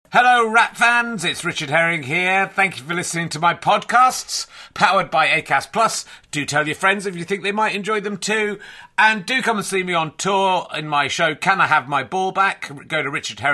Hello, Rat fans. It's Richard Herring here. Thank you for listening to my podcasts, powered by Acast Plus. Do tell your friends if you think they might enjoy them too. And do come and see me on tour in my show, Can I Have My Ball Back? Go to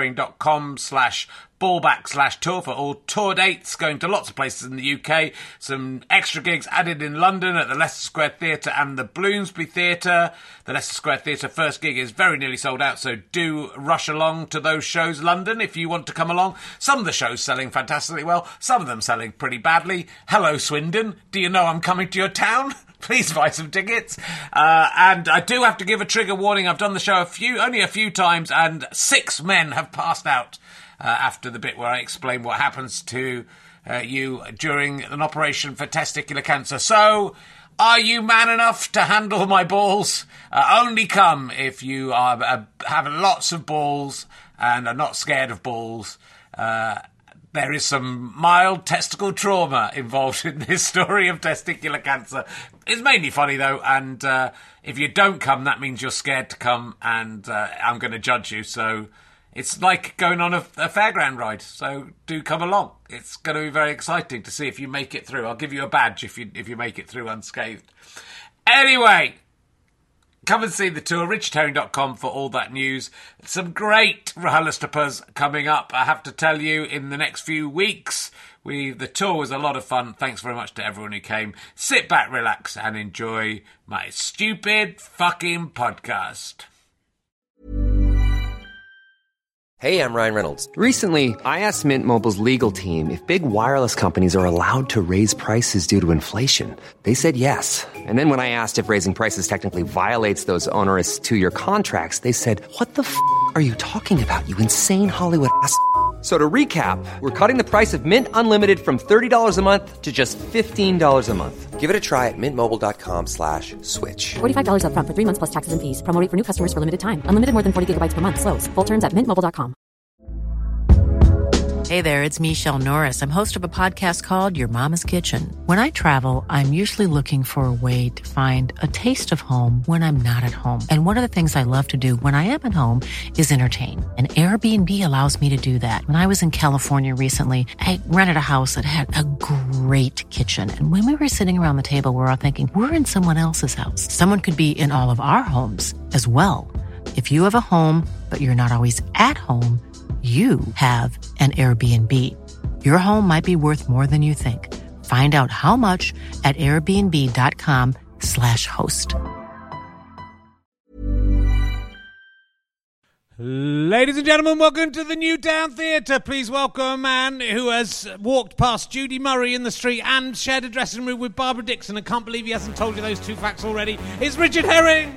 richardherring.com/ballback/tour for all tour dates, going to lots of places in the UK. Some extra gigs added in London at the Leicester Square Theatre and the Bloomsbury Theatre. The Leicester Square Theatre first gig is very nearly sold out, so do rush along to those shows, London, if you want to come along. Some of the shows selling fantastically well, some of them selling pretty badly. Hello, Swindon. Do you know I'm coming to your town? Please buy some tickets. And I do have to give a trigger warning. I've done the show only a few times, and 6 men have passed out after the bit where I explain what happens to you during an operation for testicular cancer. So, are you man enough to handle my balls? Only come if you have lots of balls and are not scared of balls. There is some mild testicle trauma involved in this story of testicular cancer. It's mainly funny, though, and if you don't come, that means you're scared to come, and I'm going to judge you. So it's like going on a fairground ride, so do come along. It's going to be very exciting to see if you make it through. I'll give you a badge if you make it through unscathed. Anyway, come and see the tour, richardherring.com for all that news. Some great RHLSTPs coming up, I have to tell you, in the next few weeks. The tour was a lot of fun. Thanks very much to everyone who came. Sit back, relax, and enjoy my stupid fucking podcast. Hey, I'm Ryan Reynolds. Recently, I asked Mint Mobile's legal team if big wireless companies are allowed to raise prices due to inflation. They said yes. And then when I asked if raising prices technically violates those onerous 2-year contracts, they said, "What the f*** are you talking about, you insane Hollywood ass?" So to recap, we're cutting the price of Mint Unlimited from $30 a month to just $15 a month. Give it a try at mintmobile.com/switch. $45 up front for 3 months plus taxes and fees. Promo rate for new customers for limited time. Unlimited more than 40 gigabytes per month. Slows full terms at mintmobile.com. Hey there, it's Michelle Norris. I'm host of a podcast called Your Mama's Kitchen. When I travel, I'm usually looking for a way to find a taste of home when I'm not at home. And one of the things I love to do when I am at home is entertain. And Airbnb allows me to do that. When I was in California recently, I rented a house that had a great kitchen. And when we were sitting around the table, we were all thinking, we're in someone else's house. Someone could be in all of our homes as well. If you have a home, but you're not always at home, you have an Airbnb. Your home might be worth more than you think. Find out how much at airbnb.com/host. Ladies and gentlemen, welcome to the Newtown Theatre. Please welcome a man who has walked past Judy Murray in the street and shared a dressing room with Barbara Dickson. I can't believe he hasn't told you those 2 facts already. It's Richard Herring!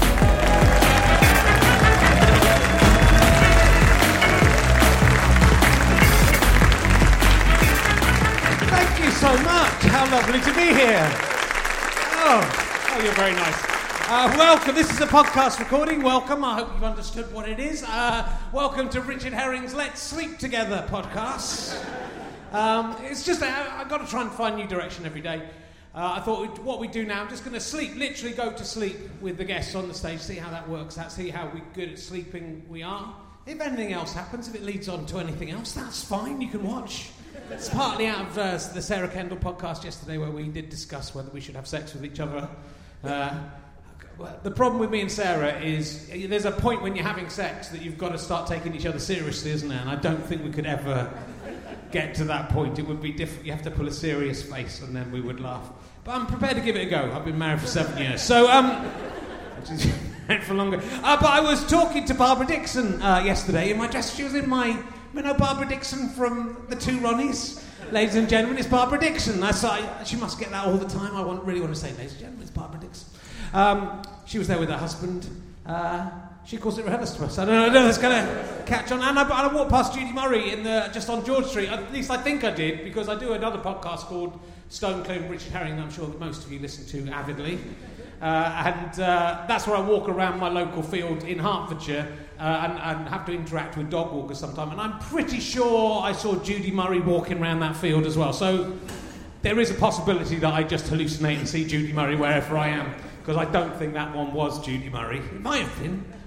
So much. How lovely to be here. Oh, you're very nice. Welcome. This is a podcast recording. Welcome. I hope you've understood what it is. Welcome to Richard Herring's Let's Sleep Together podcast. It's just, I've got to try and find new direction every day. I thought what we do now, I'm just going to literally go to sleep with the guests on the stage, see how that works out, see how good at sleeping we are. If anything else happens, if it leads on to anything else, that's fine. You can watch. It's partly out of the Sarah Kendall podcast yesterday where we did discuss whether we should have sex with each other. The problem with me and Sarah is there's a point when you're having sex that you've got to start taking each other seriously, isn't there? And I don't think we could ever get to that point. It would be different. You have to pull a serious face and then we would laugh. But I'm prepared to give it a go. I've been married for 7 years. So, which is for longer. But I was talking to Barbara Dickson yesterday in my dress. She was in my... You know Barbara Dickson from The Two Ronnies? Ladies and gentlemen, it's Barbara Dickson. She must get that all the time. I really want to say, ladies and gentlemen, it's Barbara Dickson. She was there with her husband. She calls it RHLSTP. I don't know if it's going to catch on. And I walked past Judy Murray just on George Street. At least I think I did, because I do another podcast called Stone Cold Richard Herring that I'm sure that most of you listen to avidly. And that's where I walk around my local field in Hertfordshire and have to interact with dog walkers sometime. And I'm pretty sure I saw Judy Murray walking around that field as well. So there is a possibility that I just hallucinate and see Judy Murray wherever I am, because I don't think that one was Judy Murray. It might have been.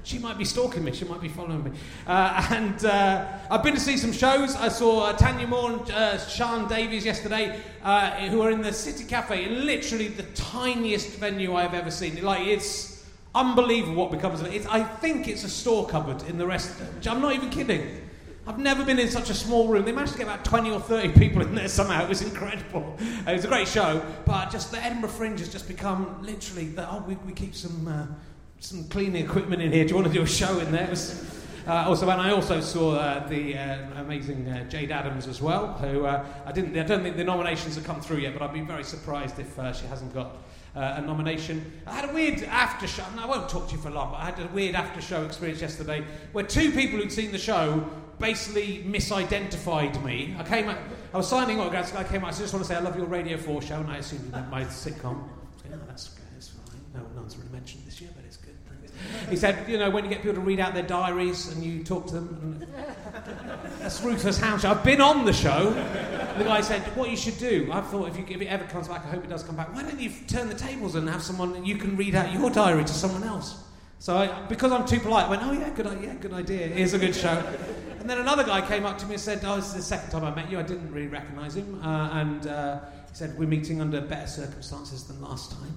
she might be stalking me, she might be following me. And I've been to see some shows. I saw Tanya Moore and Sean Davies yesterday, who are in the City Cafe, in literally the tiniest venue I've ever seen. Like, it's unbelievable what becomes of it. I think it's a store cupboard in the rest. I'm not even kidding. I've never been in such a small room. They managed to get about 20 or 30 people in there somehow. It was incredible. It was a great show, but just the Edinburgh Fringe has just become literally we keep some cleaning equipment in here. Do you want to do a show in there? It was, I also saw the amazing Jade Adams as well, who I don't think the nominations have come through yet, but I'd be very surprised if she hasn't got a nomination. I had a weird after show, and I won't talk to you for long, but I had a weird after show experience yesterday where two people who'd seen the show basically misidentified me. I was signing autographs, I came out, I just want to say I love your Radio 4 show, and I assumed you meant my sitcom. Yeah, that's good, it's fine. No one's really mentioned this year, but it's good. He said, when you get people to read out their diaries and you talk to them, that's Rufus House. I've been on the show. The guy said, what you should do, I thought if it ever comes back, I hope it does come back, why don't you turn the tables and have someone that you can read out your diary to someone else? So because I'm too polite, I went, oh yeah, good idea, here's a good show. And then another guy came up to me and said, this is the second time I met you, I didn't really recognise him, and he said, we're meeting under better circumstances than last time.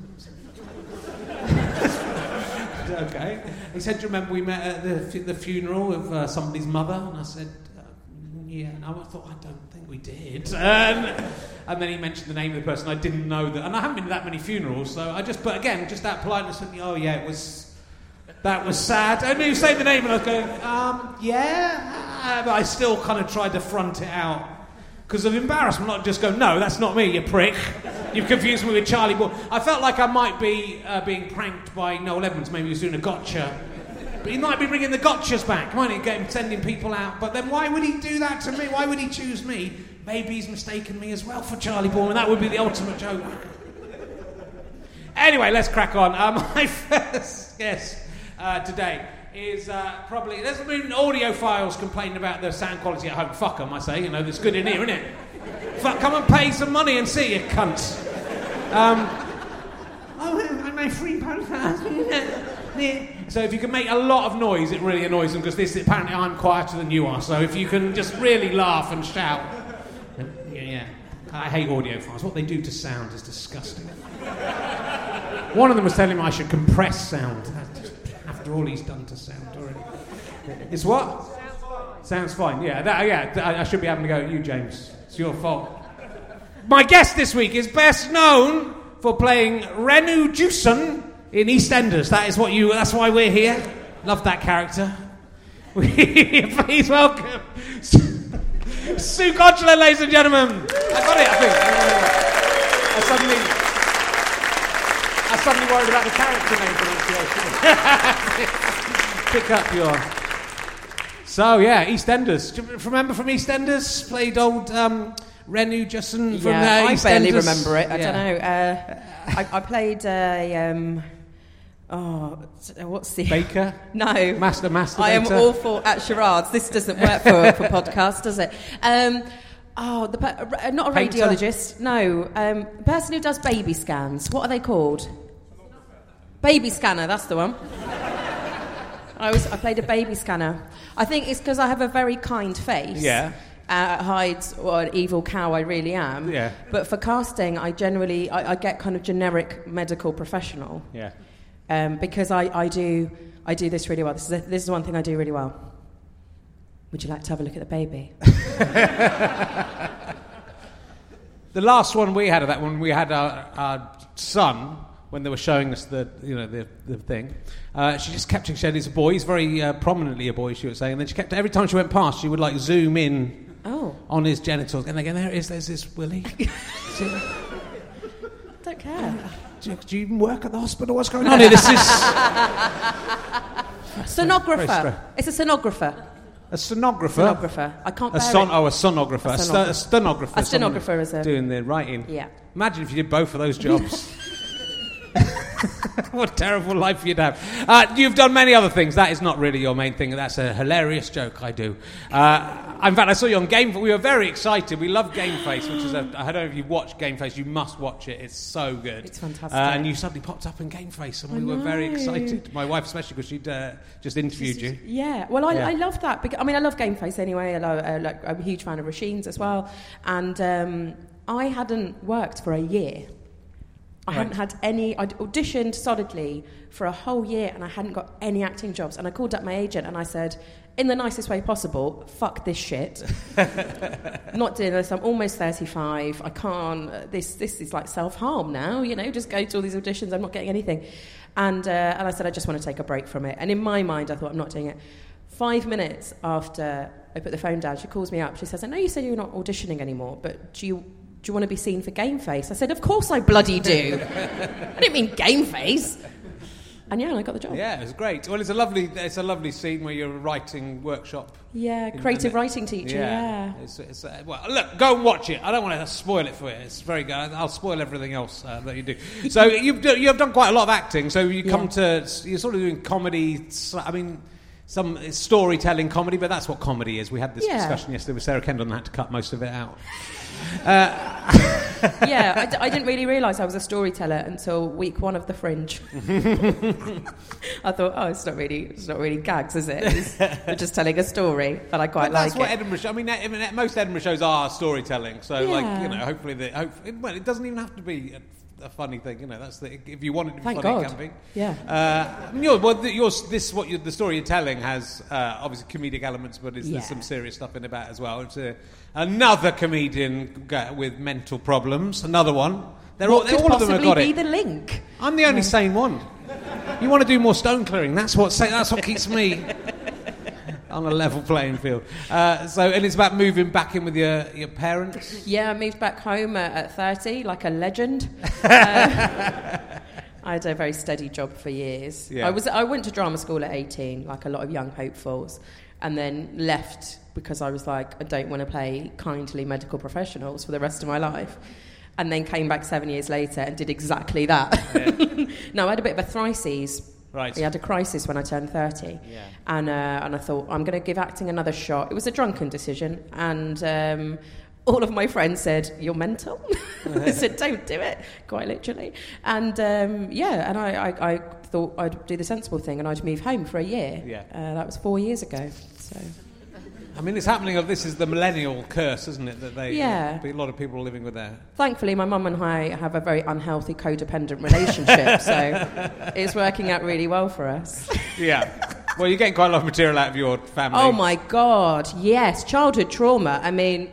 Okay. He said, do you remember we met at the funeral of somebody's mother? And I said, yeah. And I thought, I don't think we did. And then he mentioned the name of the person. I didn't know that. And I haven't been to that many funerals, so but again, just that politeness, oh yeah, that was sad. And he was saying the name, and I was going, yeah. But I still kind of tried to front it out because of embarrassment, not just go, no, that's not me, you prick. You've confused me with Charlie Ball. I felt like I might be being pranked by Noel Edmonds. Maybe he was doing a gotcha. But he might be bringing the gotchas back, mightn't he? Sending people out. But then why would he do that to me? Why would he choose me? Maybe he's mistaken me as well for Charlie Ball, and that would be the ultimate joke. Anyway, let's crack on. My first guest today is probably... There's been audiophiles complaining about the sound quality at home. Fuck them, I say. There's good in here, isn't it? Fuck, come and pay some money and see, you cunts. My free podcast. So if you can make a lot of noise, it really annoys them, because apparently I'm quieter than you are. So if you can just really laugh and shout. Yeah. I hate audiophiles. What they do to sound is disgusting. One of them was telling me I should compress sound. After all he's done to sound already. It's what? Sounds fine. Yeah, I should be having to go at you, James. It's your fault. My guest this week is best known for playing Renu Jewson in EastEnders. That's why we're here. Love that character. Please welcome Sue Consular, ladies and gentlemen. I got it, I think. I suddenly worried about the character name pronunciation. Pick up your... So, yeah, EastEnders. Do you remember from EastEnders? Played old Renu Jewson from EastEnders? I barely remember it. I don't know. I played what's the... Baker? No. Master. I am awful at charades. This doesn't work for podcasts, does it? Not a radiologist. No. The person who does baby scans. What are they called? Baby scanner, that's the one. I played a baby scanner. I think it's because I have a very kind face. Yeah. Hides what an evil cow I really am. Yeah. But for casting, I get kind of generic medical professional. Yeah. Because I do this really well. This is one thing I do really well. Would you like to have a look at the baby? The last one we had of that one, we had our son. When they were showing us the thing, she just kept saying it's a boy. He's very prominently a boy, she was saying. And then she kept, every time she went past, she would like zoom in on his genitals. And again, there's this Willie. Don't care. Do you even work at the hospital? What's going on here? This is... Sonographer. It's a sonographer. A sonographer? Sonographer. I can't bear it. A sonographer. A stenographer. A stenographer is a... Doing the writing. Yeah. Imagine if you did both of those jobs. What a terrible life you'd have. You've done many other things. That is not really your main thing. That's a hilarious joke I do. In fact, I saw you on Game Face. We were very excited. We love Game Face, which is I don't know if you've watched Game Face. You must watch it. It's so good. It's fantastic. And you suddenly popped up in Game Face, and we were very excited. My wife especially, because she'd just interviewed you. Yeah. Well, I love that. Because, I mean, I love Game Face anyway. I'm a huge fan of Rasheen's as well. And I hadn't worked for a year. I hadn't had any... I'd auditioned solidly for a whole year and I hadn't got any acting jobs. And I called up my agent and I said, in the nicest way possible, fuck this shit. Not doing this. I'm almost 35. I can't... This is like self-harm now, just go to all these auditions. I'm not getting anything. And I said, I just want to take a break from it. And in my mind, I thought, I'm not doing it. 5 minutes after I put the phone down, she calls me up. She says, I know you said you're not auditioning anymore, but do you want to be seen for Game Face? I said, of course I bloody do. I didn't mean Game Face. And I got the job. Yeah, it was great. Well, it's a lovely scene where you're a writing workshop. Yeah, creative writing teacher, yeah. Well, look, go and watch it. I don't want to spoil it for you. It's very good. I'll spoil everything else that you do. So you've done quite a lot of acting. So you're sort of doing comedy. I mean, some storytelling comedy, but that's what comedy is. We had this discussion yesterday with Sarah Kendall and had to cut most of it out. I didn't really realise I was a storyteller until week 1 of The Fringe. I thought, it's not really gags, is it? We're just telling a story, but I quite like it. That's what Edinburgh. I mean, most Edinburgh shows are storytelling. So, hopefully, it doesn't even have to be a funny thing. That's if you want it to be Thank funny, God. it can be. Yeah. The story you're telling has obviously comedic elements, but there's some serious stuff in about as well. It's another comedian with mental problems. Another one. All of them have got it. What could possibly be the link? I'm the only sane one. You want to do more stone clearing? That's what keeps me on a level playing field. And it's about moving back in with your parents. Yeah, I moved back home at 30, like a legend. I had a very steady job for years. Yeah. I went to drama school at 18, like a lot of young hopefuls, and then left because I was like, I don't want to play kindly medical professionals for the rest of my life. And then came back 7 years later and did exactly that. Yeah. No, I had a bit of a crisis. Right. I had a crisis when I turned 30. Yeah. And I thought, I'm going to give acting another shot. It was a drunken decision. And all of my friends said, you're mental. I said, don't do it, quite literally. And I thought I'd do the sensible thing and I'd move home for a year. Yeah. That was 4 years ago. So... I mean, it's happening. This is the millennial curse, isn't it? That a lot of people are living with that. Thankfully, my mum and I have a very unhealthy codependent relationship, so it's working out really well for us. Yeah. Well, you're getting quite a lot of material out of your family. Oh my God, yes. Childhood trauma. I mean,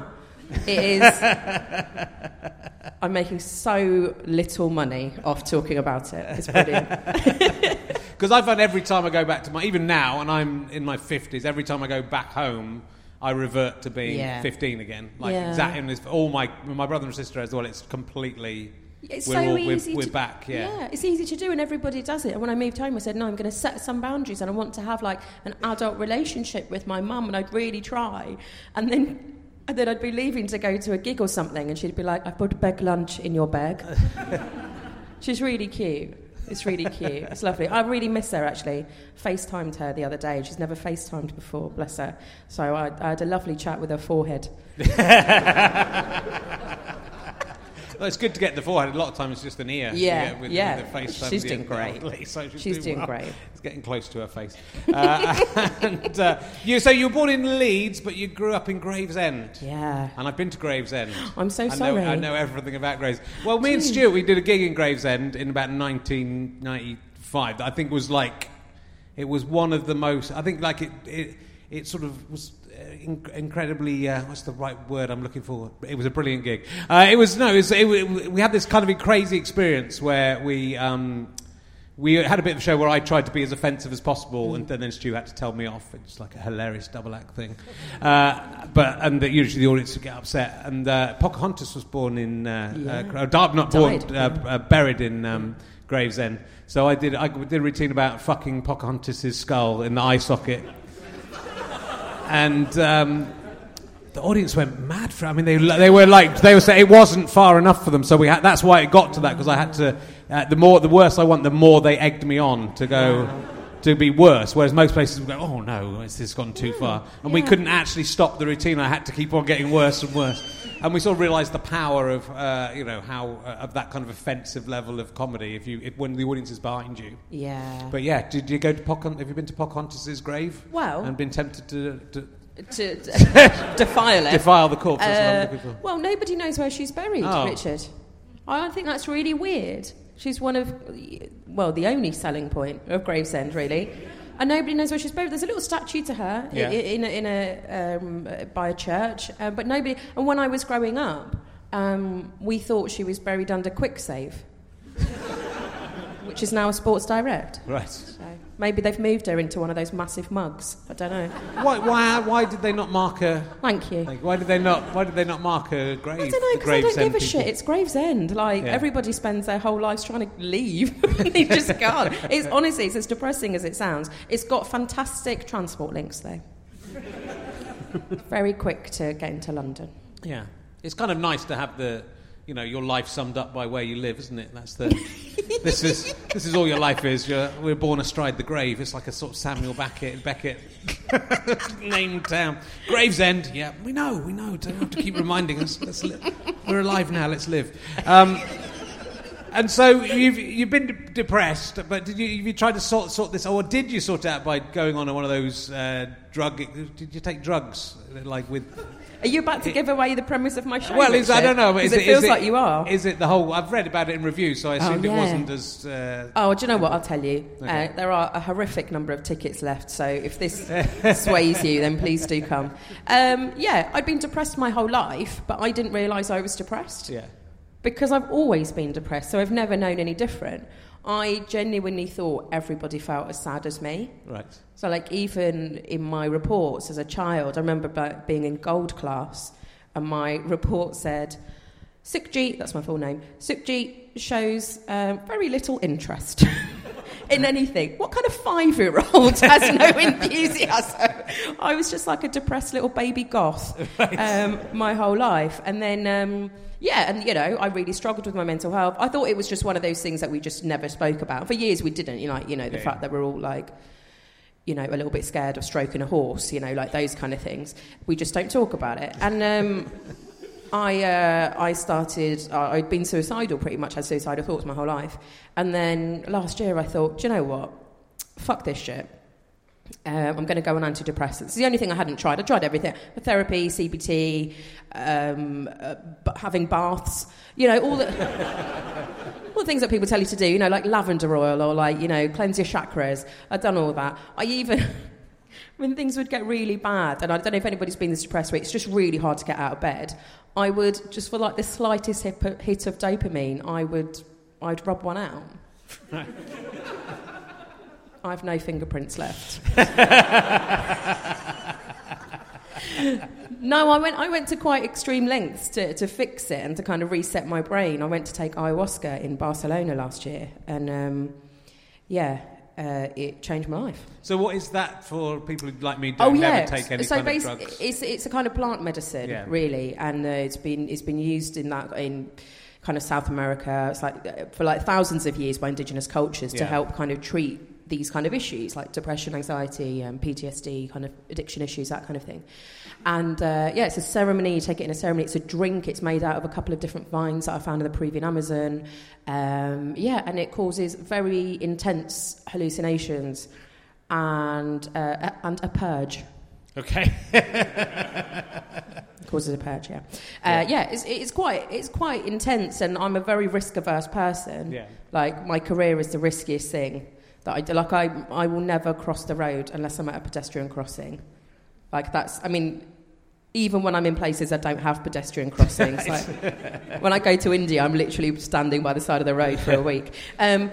it is... I'm making so little money off talking about it. It's brilliant. Because I find every time I go back to even now, and I'm in my 50s, every time I go back home, I revert to being 15 again. Exactly. All my brother and sister as well. It's completely... It's we're back, yeah, it's easy to do and everybody does it. And when I moved home I said, no, I'm going to set some boundaries and I want to have like an adult relationship with my mum, and I'd really try. And then I'd be leaving to go to a gig or something and she'd be like, I've put a bag lunch in your bag. She's really cute. It's really cute. It's lovely. I really miss her, actually. FaceTimed her the other day. She's never FaceTimed before, bless her. So I had a lovely chat with her forehead. Well, it's good to get the forehead. A lot of times it's just an ear. Yeah, with the face. She's doing great. She's doing great. It's getting close to her face. So you were born in Leeds, but you grew up in Gravesend. Yeah. And I've been to Gravesend. I'm so sorry. I know everything about Gravesend. Well, me and Stuart, we did a gig in Gravesend in about 1995. I think it was one of the most... I think it sort of was... incredibly what's the right word I'm looking for? It was a brilliant gig. We had this kind of crazy experience where we had a bit of a show where I tried to be as offensive as possible, and then Stu had to tell me off. It's like a hilarious double act thing, and usually the audience would get upset. And Pocahontas was born in buried in Gravesend. So I did a routine about fucking Pocahontas' skull in the eye socket. And the audience went mad for it. I mean, they were saying it wasn't far enough for them, so that's why it got to that, because I had to. The worse I want, the more they egged me on to go. Wow. To be worse, whereas most places would go, oh no, this has gone too far, and we couldn't actually stop the routine. I had to keep on getting worse and worse, and we sort of realised the power of how of that kind of offensive level of comedy when the audience is behind you. Yeah. But yeah, did you go to have you been to Pocahontas's grave? Well, and been tempted to defile it, defile the corpse? That's what I'm looking for. Well, nobody knows where she's buried, Richard. I think that's really weird. She's one of, the only selling point of Gravesend, really. And nobody knows where she's buried. There's a little statue to her by a church, but nobody. And when I was growing up, we thought she was buried under QuickSave, which is now a Sports Direct. Right. So maybe they've moved her into one of those massive mugs. I don't know. Why did they not mark her? Thank you. Why did they not mark her grave? I don't know, because I don't give a shit. It's Gravesend. Everybody spends their whole lives trying to leave. They just can't. It's honestly, it's as depressing as it sounds. It's got fantastic transport links though. Very quick to get into London. Yeah, it's kind of nice to have your life summed up by where you live, isn't it? That's the. This is all your life is. We're born astride the grave. It's like a sort of Samuel Beckett named town. Gravesend. Yeah, we know. Don't have to keep reminding us. We're alive now. Let's live. And so you've been depressed, but have you tried to sort this, or did you sort it out by going on one of those Did you take drugs with? Are you about to give away the premise of my show? Well, I don't know. It feels like you are. Is it the whole... I've read about it in reviews, so I assumed it wasn't as... Oh, do you know what? I'll tell you. Okay. There are a horrific number of tickets left, so if this sways you, then please do come. I'd been depressed my whole life, but I didn't realise I was depressed. Yeah. Because I've always been depressed, so I've never known any different. I genuinely thought everybody felt as sad as me. Right. So, even in my reports as a child, I remember being in gold class, and my report said, Sukhjit, that's my full name, Sukhjit shows very little interest in anything. What kind of 5-year-old has no enthusiasm? I was just like a depressed little baby goth my whole life. And then... I really struggled with my mental health. I thought it was just one of those things that we just never spoke about. For years we didn't, the fact that we're all a little bit scared of stroking a horse, those kind of things. We just don't talk about it. And I'd been suicidal pretty much, had suicidal thoughts my whole life. And then last year I thought, do you know what? Fuck this shit. I'm going to go on antidepressants. It's the only thing I hadn't tried. I tried everything. Therapy, CBT, having baths, all the things that people tell you to do, like lavender oil or cleanse your chakras. I'd done all that. I even, when things would get really bad, and I don't know if anybody's been this depressed, but it's just really hard to get out of bed, I would, just for the slightest hit of dopamine, I'd rub one out. I've no fingerprints left. No, I went to quite extreme lengths to fix it and to kind of reset my brain. I went to take ayahuasca in Barcelona last year, and it changed my life. So what is that for people like me who never take any kind of drugs? It's a kind of plant medicine, really, and it's been used in kind of South America. It's for thousands of years by indigenous cultures to help kind of treat these kind of issues like depression, anxiety, PTSD, kind of addiction issues, that kind of thing. And it's a ceremony. You take it in a ceremony. It's a drink. It's made out of a couple of different vines that I found in the Peruvian Amazon. And it causes very intense hallucinations and a purge. Okay. Causes a purge, it's quite intense, and I'm a very risk-averse person. Yeah. My career is the riskiest thing that I do. I will never cross the road unless I'm at a pedestrian crossing. Even when I'm in places that don't have pedestrian crossings. When I go to India, I'm literally standing by the side of the road for a week. I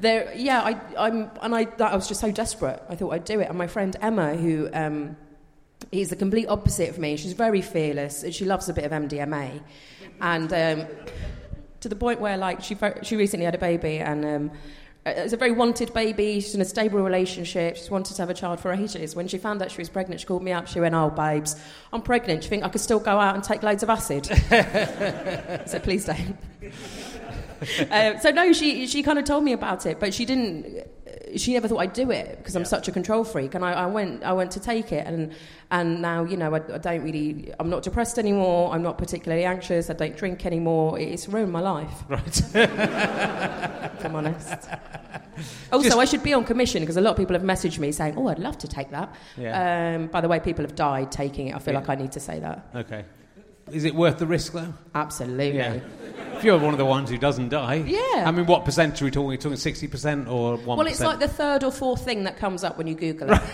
was just so desperate. I thought I'd do it. And my friend Emma, who is the complete opposite of me, she's very fearless, and she loves a bit of MDMA. And to the point where, she recently had a baby, and It's a very wanted baby. She's in a stable relationship. She's wanted to have a child for ages. When she found out she was pregnant, she called me up. She went, "Oh, babes, I'm pregnant. Do you think I could still go out and take loads of acid?" I said, "Please don't." So no, she kind of told me about it, but she didn't. She never thought I'd do it because I'm such a control freak, and I went to take it, and now, you know, I don't really. I'm not depressed anymore. I'm not particularly anxious. I don't drink anymore. It's ruined my life. Right. If I'm honest. Also, I should be on commission because a lot of people have messaged me saying, "Oh, I'd love to take that." Yeah. By the way, people have died taking it. I feel like I need to say that. Okay. Is it worth the risk, though? Absolutely. Yeah. If you're one of the ones who doesn't die. Yeah. I mean, what percent are we talking? Are we talking 60% or 1%? Well, it's like the third or fourth thing that comes up when you Google it.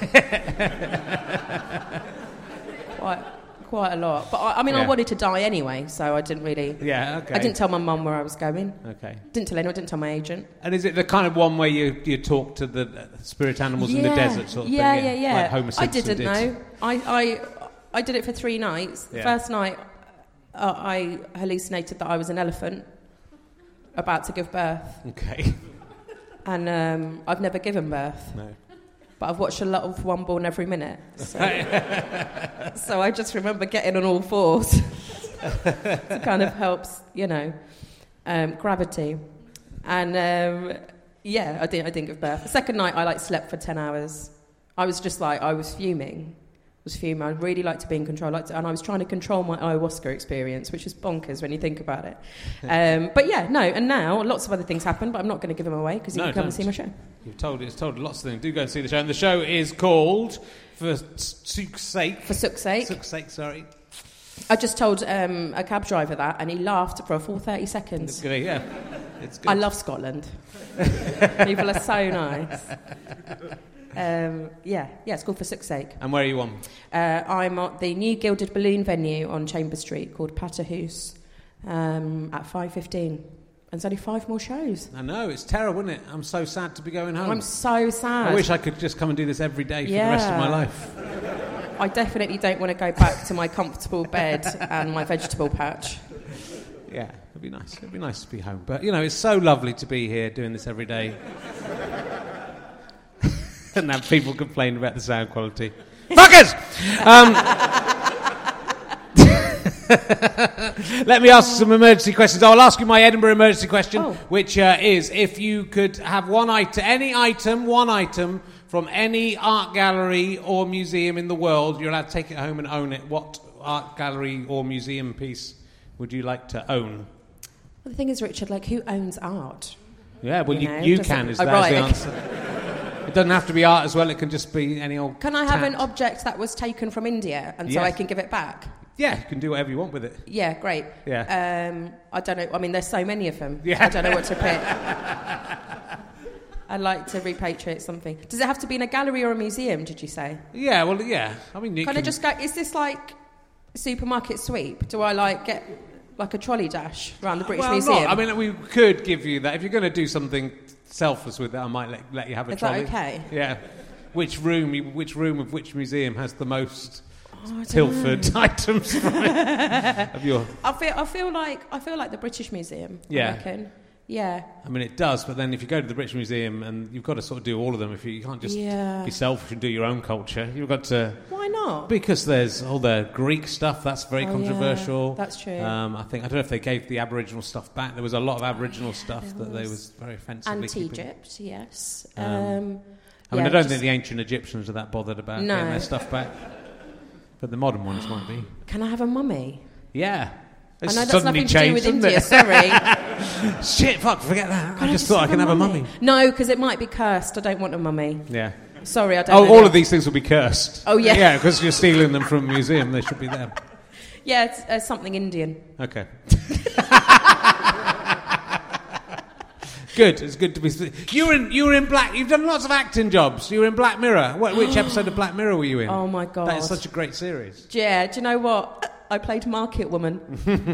Quite a lot. But I mean, I wanted to die anyway, so I didn't really... Yeah, okay. I didn't tell my mum where I was going. Okay. Didn't tell anyone, didn't tell my agent. And is it the kind of one where you talk to the spirit animals in the desert sort of thing? Yeah. Like Homer Simpson I didn't did. know. I did it for 3 nights. The first night, I hallucinated that I was an elephant about to give birth. Okay. And I've never given birth. No. But I've watched a lot of One Born every minute. So, so I just remember getting on all fours. It kind of helps, you know, gravity. And, I didn't give birth. The second night, I, slept for 10 hours. I was just I was fuming. I'd really like to be in control. And I was trying to control my ayahuasca experience, which is bonkers when you think about it. But yeah, no. And now lots of other things happen, but I'm not going to give them away because you can come and see my show. It's told lots of things. Do go and see the show. And the show is called For Sook's Sake. For Sook's Sake. Sook's Sake, sorry. I just told a cab driver that, and he laughed for a full 30 seconds. It's good, yeah. It's good. I love Scotland. People are so nice. It's called For Sook's Sake. And where are you on? I'm at the new Gilded Balloon venue on Chambers Street called Patterhouse at 5:15. And there's only 5 more shows. I know, it's terrible, isn't it? I'm so sad to be going home. I'm so sad. I wish I could just come and do this every day for the rest of my life. I definitely don't want to go back to my comfortable bed and my vegetable patch. Yeah, it'd be nice. It'd be nice to be home. But, you know, it's so lovely to be here doing this every day. And have people complain about the sound quality. Fuckers! Let me ask some emergency questions. I'll ask you my Edinburgh emergency question, which is if you could have one item from any art gallery or museum in the world, you're allowed to take it home and own it. What art gallery or museum piece would you like to own? Well, the thing is, Richard, who owns art? Yeah, well, you can, is the answer. It doesn't have to be art as well, it can just be any old Can I have an object that was taken from India and so I can give it back? Yeah, you can do whatever you want with it. Yeah, great. Yeah. I don't know, I mean, there's so many of them. Yeah. I don't know what to pick. I'd like to repatriate something. Does it have to be in a gallery or a museum, did you say? Yeah, well, yeah. I mean, you can I just go, is this like supermarket sweep? Do I get a trolley dash around the British Museum? No, I mean, we could give you that. If you're going to do something selfless with it, I might let you have a trolley. Is that okay? Yeah. Which room of which museum has the most pilfered items from it? Of your... I feel like the British Museum. Yeah. I reckon. Yeah. I mean, it does, but then if you go to the British Museum, and you've got to sort of do all of them. If you can't just be selfish and do your own culture, you've got to. Why not? Because there's all the Greek stuff that's very controversial. Yeah, that's true. I don't know if they gave the Aboriginal stuff back. There was a lot of Aboriginal stuff that they was very offensively. Egypt, yes. I don't think the ancient Egyptians are that bothered about getting their stuff back, but the modern ones might be. Can I have a mummy? Yeah. I know that's nothing to do with India, sorry. Shit, fuck, forget that. I just thought I can have a mummy. No, because it might be cursed. I don't want a mummy. Yeah. Sorry, I don't know. All of these things will be cursed. Oh, yeah. Yeah, because you're stealing them from a museum. They should be there. Yeah, it's something Indian. Okay. Good. It's good to be... You were in Black... You've done lots of acting jobs. You were in Black Mirror. Which episode of Black Mirror were you in? Oh, my God. That is such a great series. Yeah, do you know what? I played Market Woman.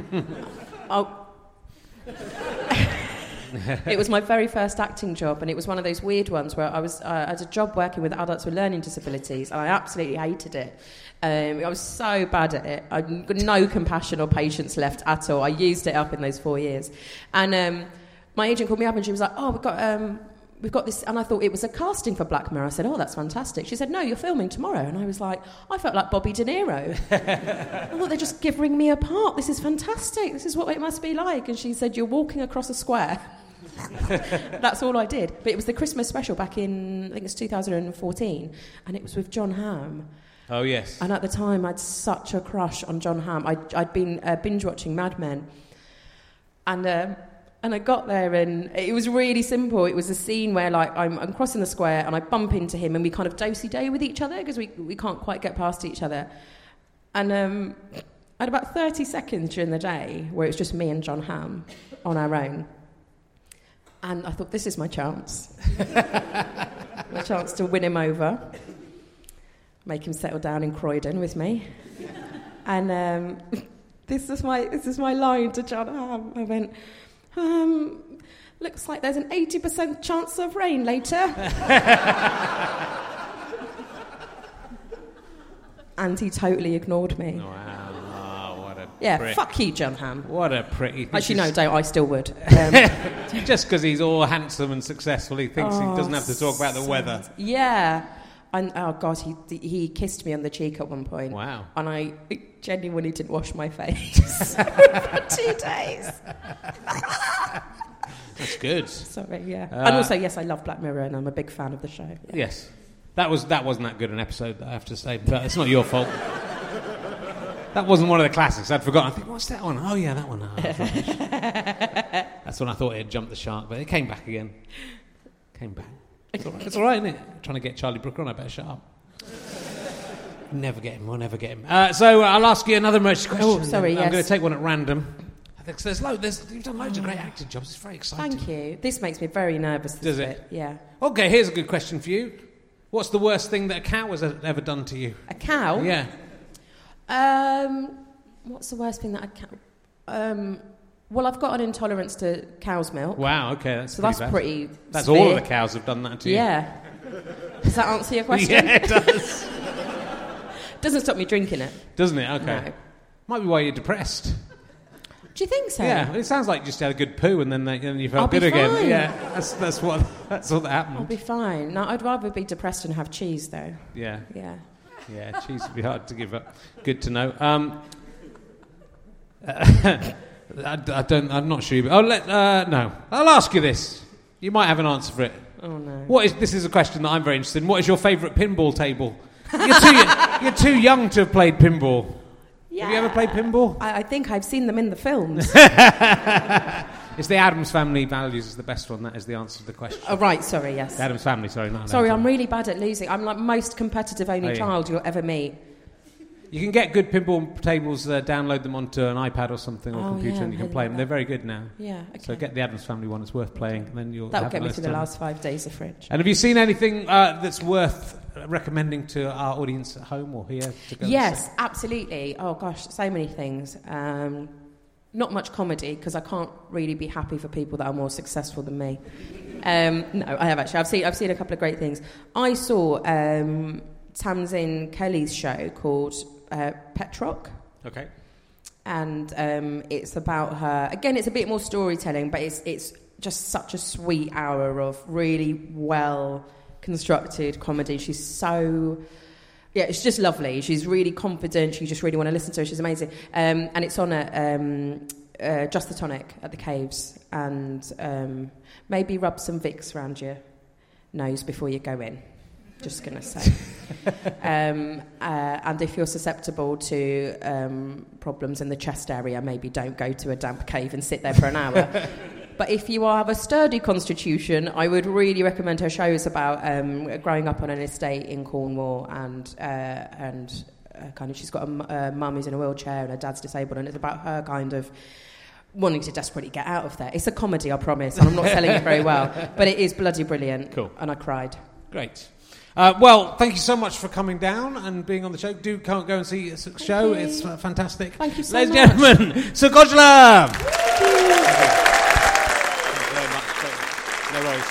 It was my very first acting job, and it was one of those weird ones where I had a job working with adults with learning disabilities, and I absolutely hated it. I was so bad at it. I got no compassion or patience left at all. I used it up in those 4 years. And my agent called me up, and she was like, "Oh, we've got we've got this, and I thought it was a casting for Black Mirror. I said, oh, that's fantastic. She said, no, you're filming tomorrow. And I was like, I felt like Bobby De Niro. I thought, they're just giving me a part. This is fantastic. This is what it must be like. And she said, you're walking across a square. That's all I did. But it was the Christmas special back in, I think it's 2014, and it was with Jon Hamm. Oh, yes. And at the time, I had such a crush on Jon Hamm. I'd been binge-watching Mad Men. And I got there, and it was really simple. It was a scene where, like, I'm crossing the square, and I bump into him, and we kind of do-si-do with each other, because we can't quite get past each other. And I had about 30 seconds during the day where it was just me and Jon Hamm on our own. And I thought, this is my chance. My chance to win him over. Make him settle down in Croydon with me. And this is my line to Jon Hamm. I went, looks like there's an 80% chance of rain later. And he totally ignored me. Wow, what a Yeah, fuck you, Jon Hamm. What a pretty... Actually, no, don't. I still would. Just because he's all handsome and successful, he thinks he doesn't have to talk about the weather. Yeah. And, oh, God, he kissed me on the cheek at one point. Wow. And I genuinely didn't wash my face for 2 days. That's good. Sorry, yeah. And also, yes, I love Black Mirror, and I'm a big fan of the show. Yeah. Yes. That wasn't that good an episode, I have to say, but it's not your fault. That wasn't one of the classics. I'd forgotten. I think, what's that one? Oh, yeah, that one. Oh, that's when I thought it had jumped the shark, but it came back again. It's all right, isn't it? Trying to get Charlie Brooker on, I better shut up. Never get him. We'll never get him. So I'll ask you another question. Oh, sorry, yes. I'm going to take one at random. I think you've done loads of great acting jobs. It's very exciting. Thank you. This makes me very nervous. Does it? Yeah. Okay, here's a good question for you. What's the worst thing that a cow has ever done to you? A cow? Yeah. What's the worst thing that a cow... well, I've got an intolerance to cow's milk. Wow, okay, that's pretty That's severe. all of the cows have done that to you. Yeah. Does that answer your question? Yeah, it does. Doesn't stop me drinking it. Doesn't it? Okay. No. Might be why you're depressed. Do you think so? Yeah, it sounds like you just had a good poo and then you felt good again. Yeah, that's what happened. I'll be fine. No, I'd rather be depressed and have cheese, though. Yeah. Yeah. Yeah, cheese would be hard to give up. Good to know. I'm not sure. No. I'll ask you this. You might have an answer for it. Oh, no. This is a question that I'm very interested in. What is your favourite pinball table? You're too young to have played pinball. Yeah. Have you ever played pinball? I think I've seen them in the films. It's the Addams Family Values is the best one. That is the answer to the question. Oh, right, sorry, yes. The Addams Family, sorry. Not Sorry, Addams I'm really bad at losing. I'm like most competitive only child you'll ever meet. You can get good pinball tables, download them onto an iPad or something or computer, and you can play them. They're very good now. Yeah, okay. So get the Addams Family one; it's worth playing. And then that'll get me through the last 5 days of Fringe. And have you seen anything that's worth recommending to our audience at home or here? To go yes, absolutely. Oh gosh, so many things. Not much comedy because I can't really be happy for people that are more successful than me. No, I have actually. I've seen a couple of great things. I saw Tamsin Kelly's show called Pet Rock. Okay. And it's about her. Again, it's a bit more storytelling, but it's just such a sweet hour of really well constructed comedy. She's so... Yeah, it's just lovely. She's really confident. You just really want to listen to her. She's amazing. And it's on at Just the Tonic at the Caves. And maybe rub some Vicks around your nose before you go in. Just going to say. And if you're susceptible to problems in the chest area, maybe don't go to a damp cave and sit there for an hour. But if you have a sturdy constitution, I would really recommend her shows about growing up on an estate in Cornwall and kind of she's got a mum who's in a wheelchair and her dad's disabled, and it's about her kind of wanting to desperately get out of there. It's a comedy, I promise, and I'm not selling it very well, but it is bloody brilliant. Cool. And I cried. Great. Well, thank you so much for coming down and being on the show. Do go and see the show. It's fantastic. Thank you so much. Ladies and gentlemen, Sir Gojala! Thank you very much. No worries.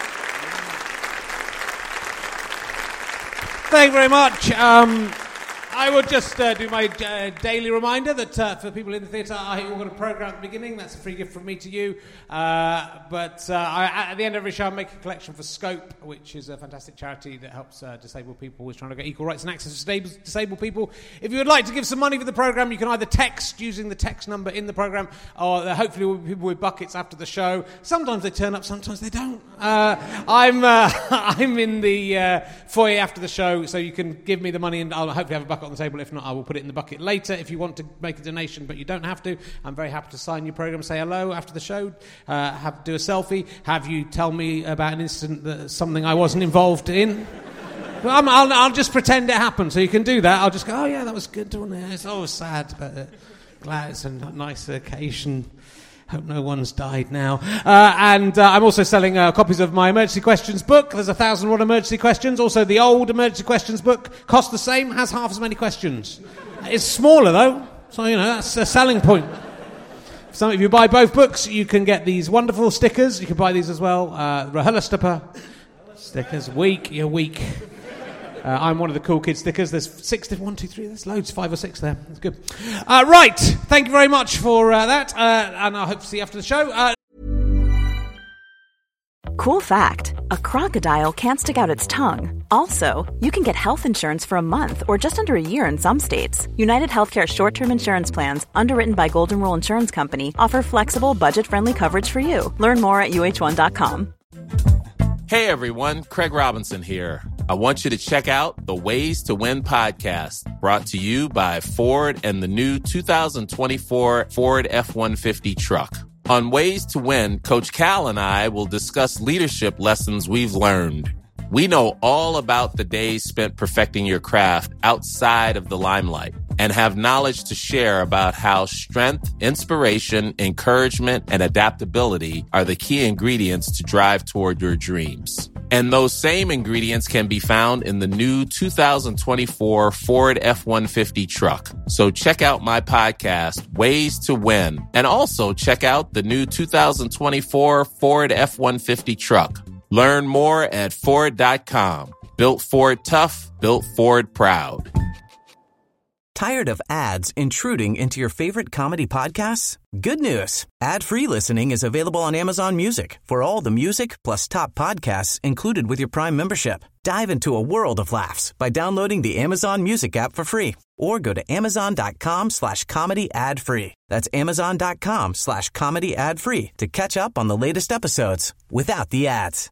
Thank you very much. I would just do my daily reminder that for people in the theatre, I've got a programme at the beginning. That's a free gift from me to you. But at the end of every show, I make a collection for Scope, which is a fantastic charity that helps disabled people. We're trying to get equal rights and access for disabled people. If you would like to give some money for the programme, you can either text using the text number in the programme, or hopefully we'll be people with buckets after the show. Sometimes they turn up, sometimes they don't. I'm in the foyer after the show, so you can give me the money and I'll hopefully have a bucket on the table. If not, I will put it in the bucket later. If you want to make a donation, but you don't have to, I'm very happy to sign your programme, say hello after the show, do a selfie, have you tell me about an incident, something I wasn't involved in. I'll just pretend it happened, so you can do that. I'll just go, oh yeah, that was good, wasn't it? It's always sad, but glad it's a nice occasion. Hope no one's died now. And I'm also selling copies of my Emergency Questions book. There's 1,001 emergency questions. Also, the old Emergency Questions book costs the same, has half as many questions. It's smaller, though. So, that's a selling point. If you buy both books, you can get these wonderful stickers. You can buy these as well. Rahulastapa stickers. You're weak. I'm one of the cool kid stickers. There's 6, 1, 2, 3. There's loads, 5 or 6 there. That's good. Right. Thank you very much for that. And I hope to see you after the show. Cool fact, a crocodile can't stick out its tongue. Also, you can get health insurance for a month or just under a year in some states. United Healthcare short-term insurance plans, underwritten by Golden Rule Insurance Company, offer flexible, budget-friendly coverage for you. Learn more at uh1.com. Hey everyone, Craig Robinson here. I want you to check out the Ways to Win podcast, brought to you by Ford and the new 2024 Ford F-150 truck. On Ways to Win, Coach Cal and I will discuss leadership lessons we've learned. We know all about the days spent perfecting your craft outside of the limelight and have knowledge to share about how strength, inspiration, encouragement, and adaptability are the key ingredients to drive toward your dreams. And those same ingredients can be found in the new 2024 Ford F-150 truck. So check out my podcast, Ways to Win, and also check out the new 2024 Ford F-150 truck. Learn more at Ford.com. Built Ford tough, built Ford proud. Tired of ads intruding into your favorite comedy podcasts? Good news. Ad-free listening is available on Amazon Music for all the music plus top podcasts included with your Prime membership. Dive into a world of laughs by downloading the Amazon Music app for free or go to amazon.com/comedy ad-free. That's amazon.com/comedy ad-free to catch up on the latest episodes without the ads.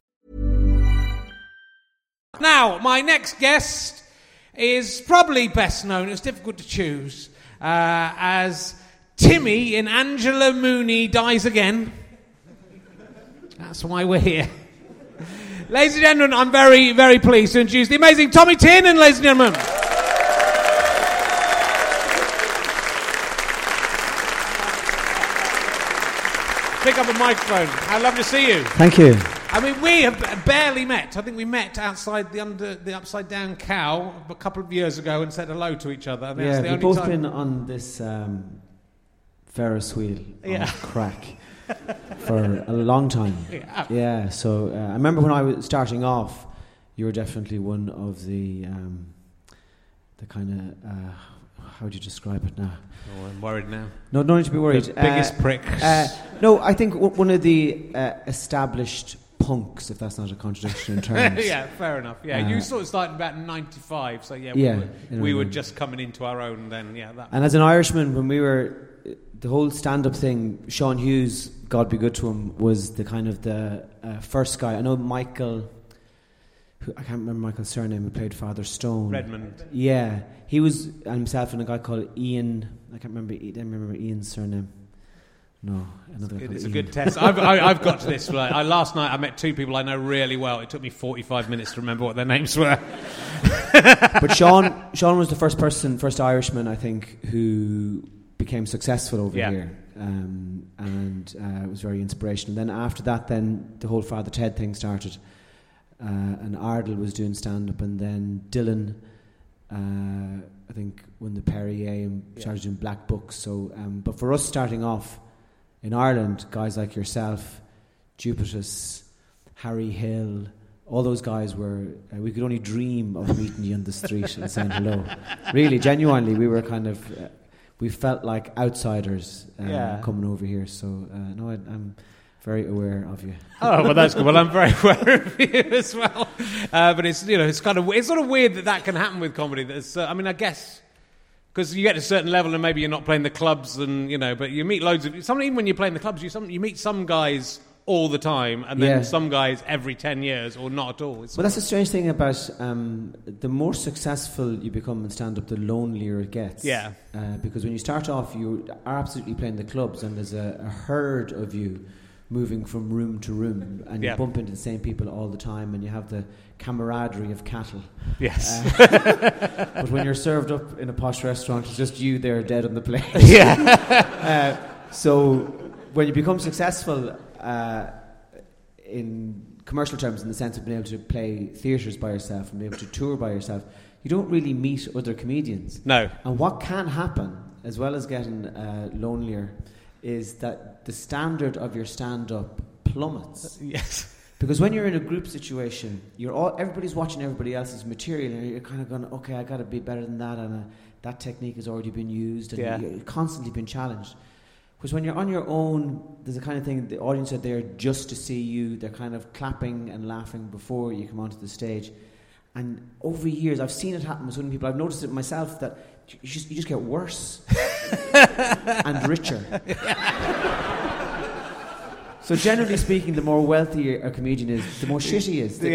Now, my next guest is probably best known, it's difficult to choose, as Timmy in Angela Mooney Dies Again. That's why we're here. Ladies and gentlemen, I'm very, very pleased to introduce the amazing Tommy Tiernan, ladies and gentlemen. Pick up a microphone. How lovely to see you. Thank you. I mean, we have barely met. I think we met outside the Upside Down Cow a couple of years ago and said hello to each other. Yeah, we've both been on this Ferris wheel on crack for a long time. Yeah, so I remember when I was starting off, you were definitely one of the kind of, how would you describe it now? Oh, I'm worried now. No, don't need to be worried. The biggest pricks. No, I think one of the established punks, if that's not a contradiction in terms. Yeah, fair enough. Yeah, you sort of started about 95, so we were just coming into our own then. Yeah, that. And as an Irishman, when we were the whole stand-up thing, Sean Hughes, God be good to him, was the kind of the first guy. I know Michael. I can't remember Michael's surname, who played Father Stone. Redmond. Yeah, he was, and himself and a guy called Ian. I can't remember. I don't remember Ian's surname. No, another. It's a good test. I've got to this. Last night I met two people I know really well. It took me 45 minutes to remember what their names were. But Sean was the first Irishman, I think, who became successful over here, and it was very inspirational. Then after that, then the whole Father Ted thing started. And Ardle was doing stand-up, and then Dylan, I think, won the Perrier and started doing Black Books. So, but for us starting off in Ireland, guys like yourself, Jupitus, Harry Hill, all those guys were, we could only dream of meeting you on the street and saying hello. Really, genuinely, we were kind of, we felt like outsiders coming over here. So, no, I'm very aware of you. Oh, well, that's good. Well, I'm very aware of you as well. But it's, you know, it's sort of weird that can happen with comedy. That's, I mean, I guess, because you get to a certain level and maybe you're not playing the clubs and, you know, but you meet loads of, even when you're playing the clubs, you meet some guys all the time, and then some guys every 10 years, or not at all. Well, that's the strange thing about the more successful you become in stand-up, the lonelier it gets. Yeah. Because when you start off, you are absolutely playing the clubs, and there's a herd of you moving from room to room, and you bump into the same people all the time, and you have the camaraderie of cattle. Yes. But when you're served up in a posh restaurant, it's just you there dead on the plate. Yeah. So when you become successful, in commercial terms, in the sense of being able to play theatres by yourself and be able to tour by yourself, you don't really meet other comedians. No. And what can happen, as well as getting lonelier, is that the standard of your stand-up plummets. Yes. Because when you're in a group situation, everybody's watching everybody else's material, and you're kind of going, okay, I got to be better than that, and that technique has already been used, and you're constantly been challenged. Because when you're on your own, there's a kind of thing, the audience are there just to see you. They're kind of clapping and laughing before you come onto the stage. And over years, I've seen it happen with so many people. I've noticed it myself that you just get worse and richer. So generally speaking, the more wealthy a comedian is, the more shit he is.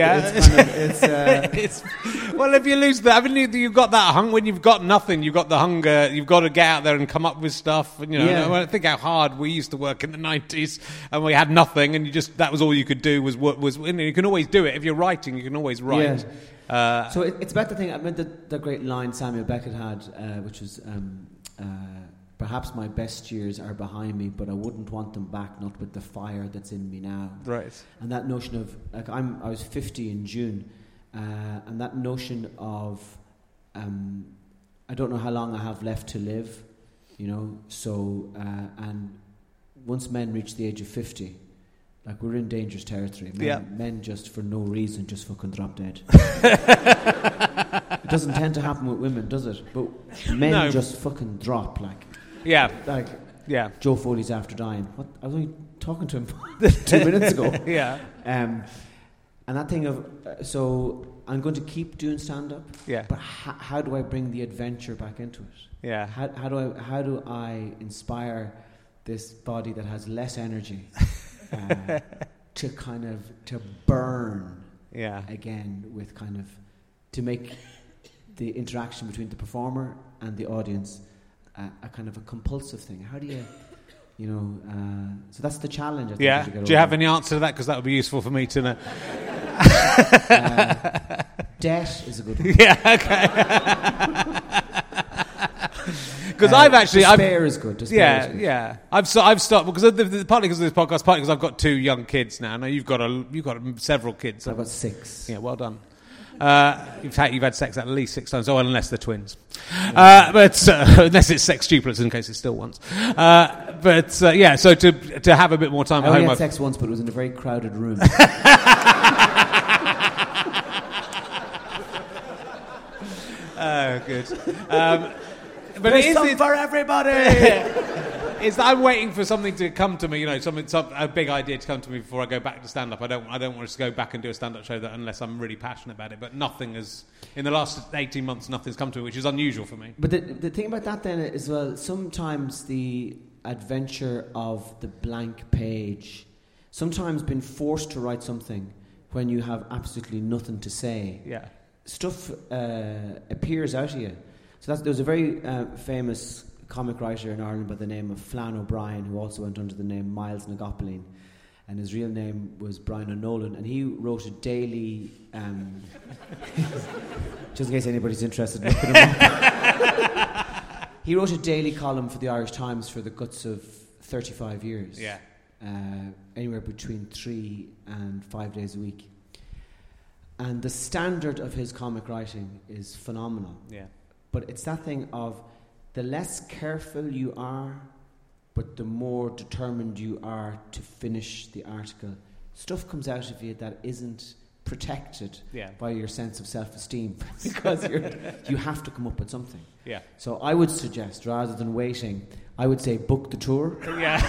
Well, if you lose that, I mean, you've got that when you've got nothing, you've got the hunger, you've got to get out there and come up with stuff. And, you know, I think how hard we used to work in the 90s, and we had nothing, and that was all you could do was you can always do it. If you're writing, you can always write. Yeah. So it's about the thing. I mean, the great line Samuel Beckett had, which was, perhaps my best years are behind me, but I wouldn't want them back, not with the fire that's in me now. Right. And that notion of, like, I was 50 in June, and that notion of, I don't know how long I have left to live, you know, so, and once men reach the age of 50, like, we're in dangerous territory. Men just for no reason just fucking drop dead. It doesn't tend to happen with women, does it? But men just fucking drop, like. Yeah. Like, Joe Foley's after dying. What? I was only talking to him 2 minutes ago. Yeah. And that thing of, so I'm going to keep doing stand-up. Yeah. But how do I bring the adventure back into it? Yeah. How do I inspire this body that has less energy to burn again with kind of, to make the interaction between the performer and the audience a kind of a compulsive thing. How do you, you know, so that's the challenge. I think, do you have any answer to that? Because that would be useful for me to know. Debt is a good one. Yeah, okay. Because I've actually... Despair is good. Despair is good. Yeah. I've started, because partly because of this podcast, partly because I've got 2 young kids now. Now you've got several kids. I've got 6. Yeah, well done. You've had sex at least 6 times. Oh, well, unless they're twins. But unless it's sextuplets, in case it's still once. So to have a bit more time at home. I only had sex once, but it was in a very crowded room. Oh, good. But there's something for everybody. It's that I'm waiting for something to come to me, you know, a big idea to come to me before I go back to stand-up. I don't want to go back and do a stand-up show unless I'm really passionate about it. But nothing has, in the last 18 months, nothing's come to it, which is unusual for me. But the thing about that then is, well, sometimes the adventure of the blank page, sometimes being forced to write something when you have absolutely nothing to say. Yeah. Stuff appears out of you. So there was a very famous comic writer in Ireland by the name of Flann O'Brien, who also went under the name Miles Nagopoline, and his real name was Brian O'Nolan, and he wrote a daily just in case anybody's interested, looking him up. He wrote a daily column for the Irish Times for the guts of 35 years. Yeah. Anywhere between 3 and 5 days a week. And the standard of his comic writing is phenomenal. Yeah. But it's that thing of the less careful you are, but the more determined you are to finish the article, stuff comes out of you that isn't protected Yeah. by your sense of self-esteem because you have to come up with something. Yeah. So I would suggest, rather than waiting, I would say book the tour. Yeah.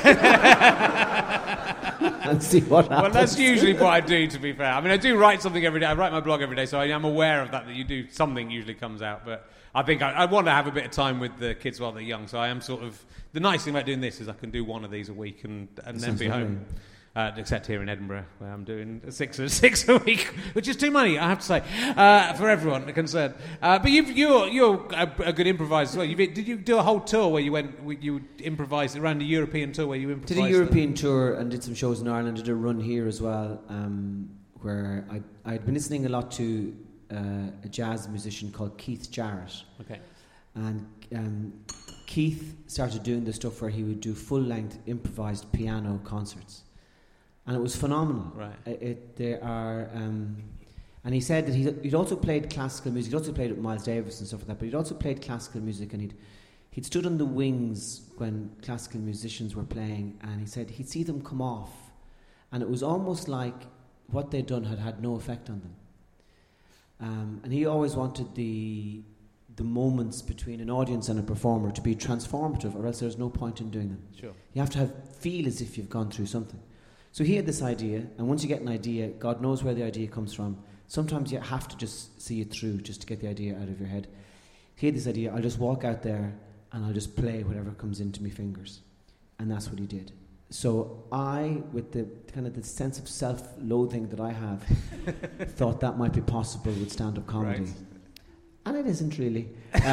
And see what happens. Well, that's usually what I do, to be fair. I mean, I do write something every day. I write my blog every day, so I am aware of that you do. Something usually comes out. But I think I want to have a bit of time with the kids while they're young. So I am sort of... The nice thing about doing this is I can do one of these a week and then be home. Except here in Edinburgh, where I'm doing six a week, which is too many, I have to say, for everyone concerned. But you're a good improviser as well. Did you do a whole tour where you improvised around a European tour where you improvised? Did a European tour and did some shows in Ireland. Did a run here as well, where I'd been listening a lot to a jazz musician called Keith Jarrett. Okay. And Keith started doing the stuff where he would do full-length improvised piano concerts. And it was phenomenal. Right. And he said that he'd also played classical music. He'd also played with Miles Davis and stuff like that. But he'd also played classical music, and he'd stood on the wings when classical musicians were playing. And he said he'd see them come off, and it was almost like what they'd done had no effect on them. And he always wanted the moments between an audience and a performer to be transformative, or else there's no point in doing them. Sure. You have to feel as if you've gone through something. So he had this idea, and once you get an idea, God knows where the idea comes from. Sometimes you have to just see it through just to get the idea out of your head. He had this idea, I'll just walk out there and I'll just play whatever comes into my fingers. And that's what he did. So I, with the kind of the sense of self-loathing that I have, thought that might be possible with stand-up comedy. Right. And it isn't really.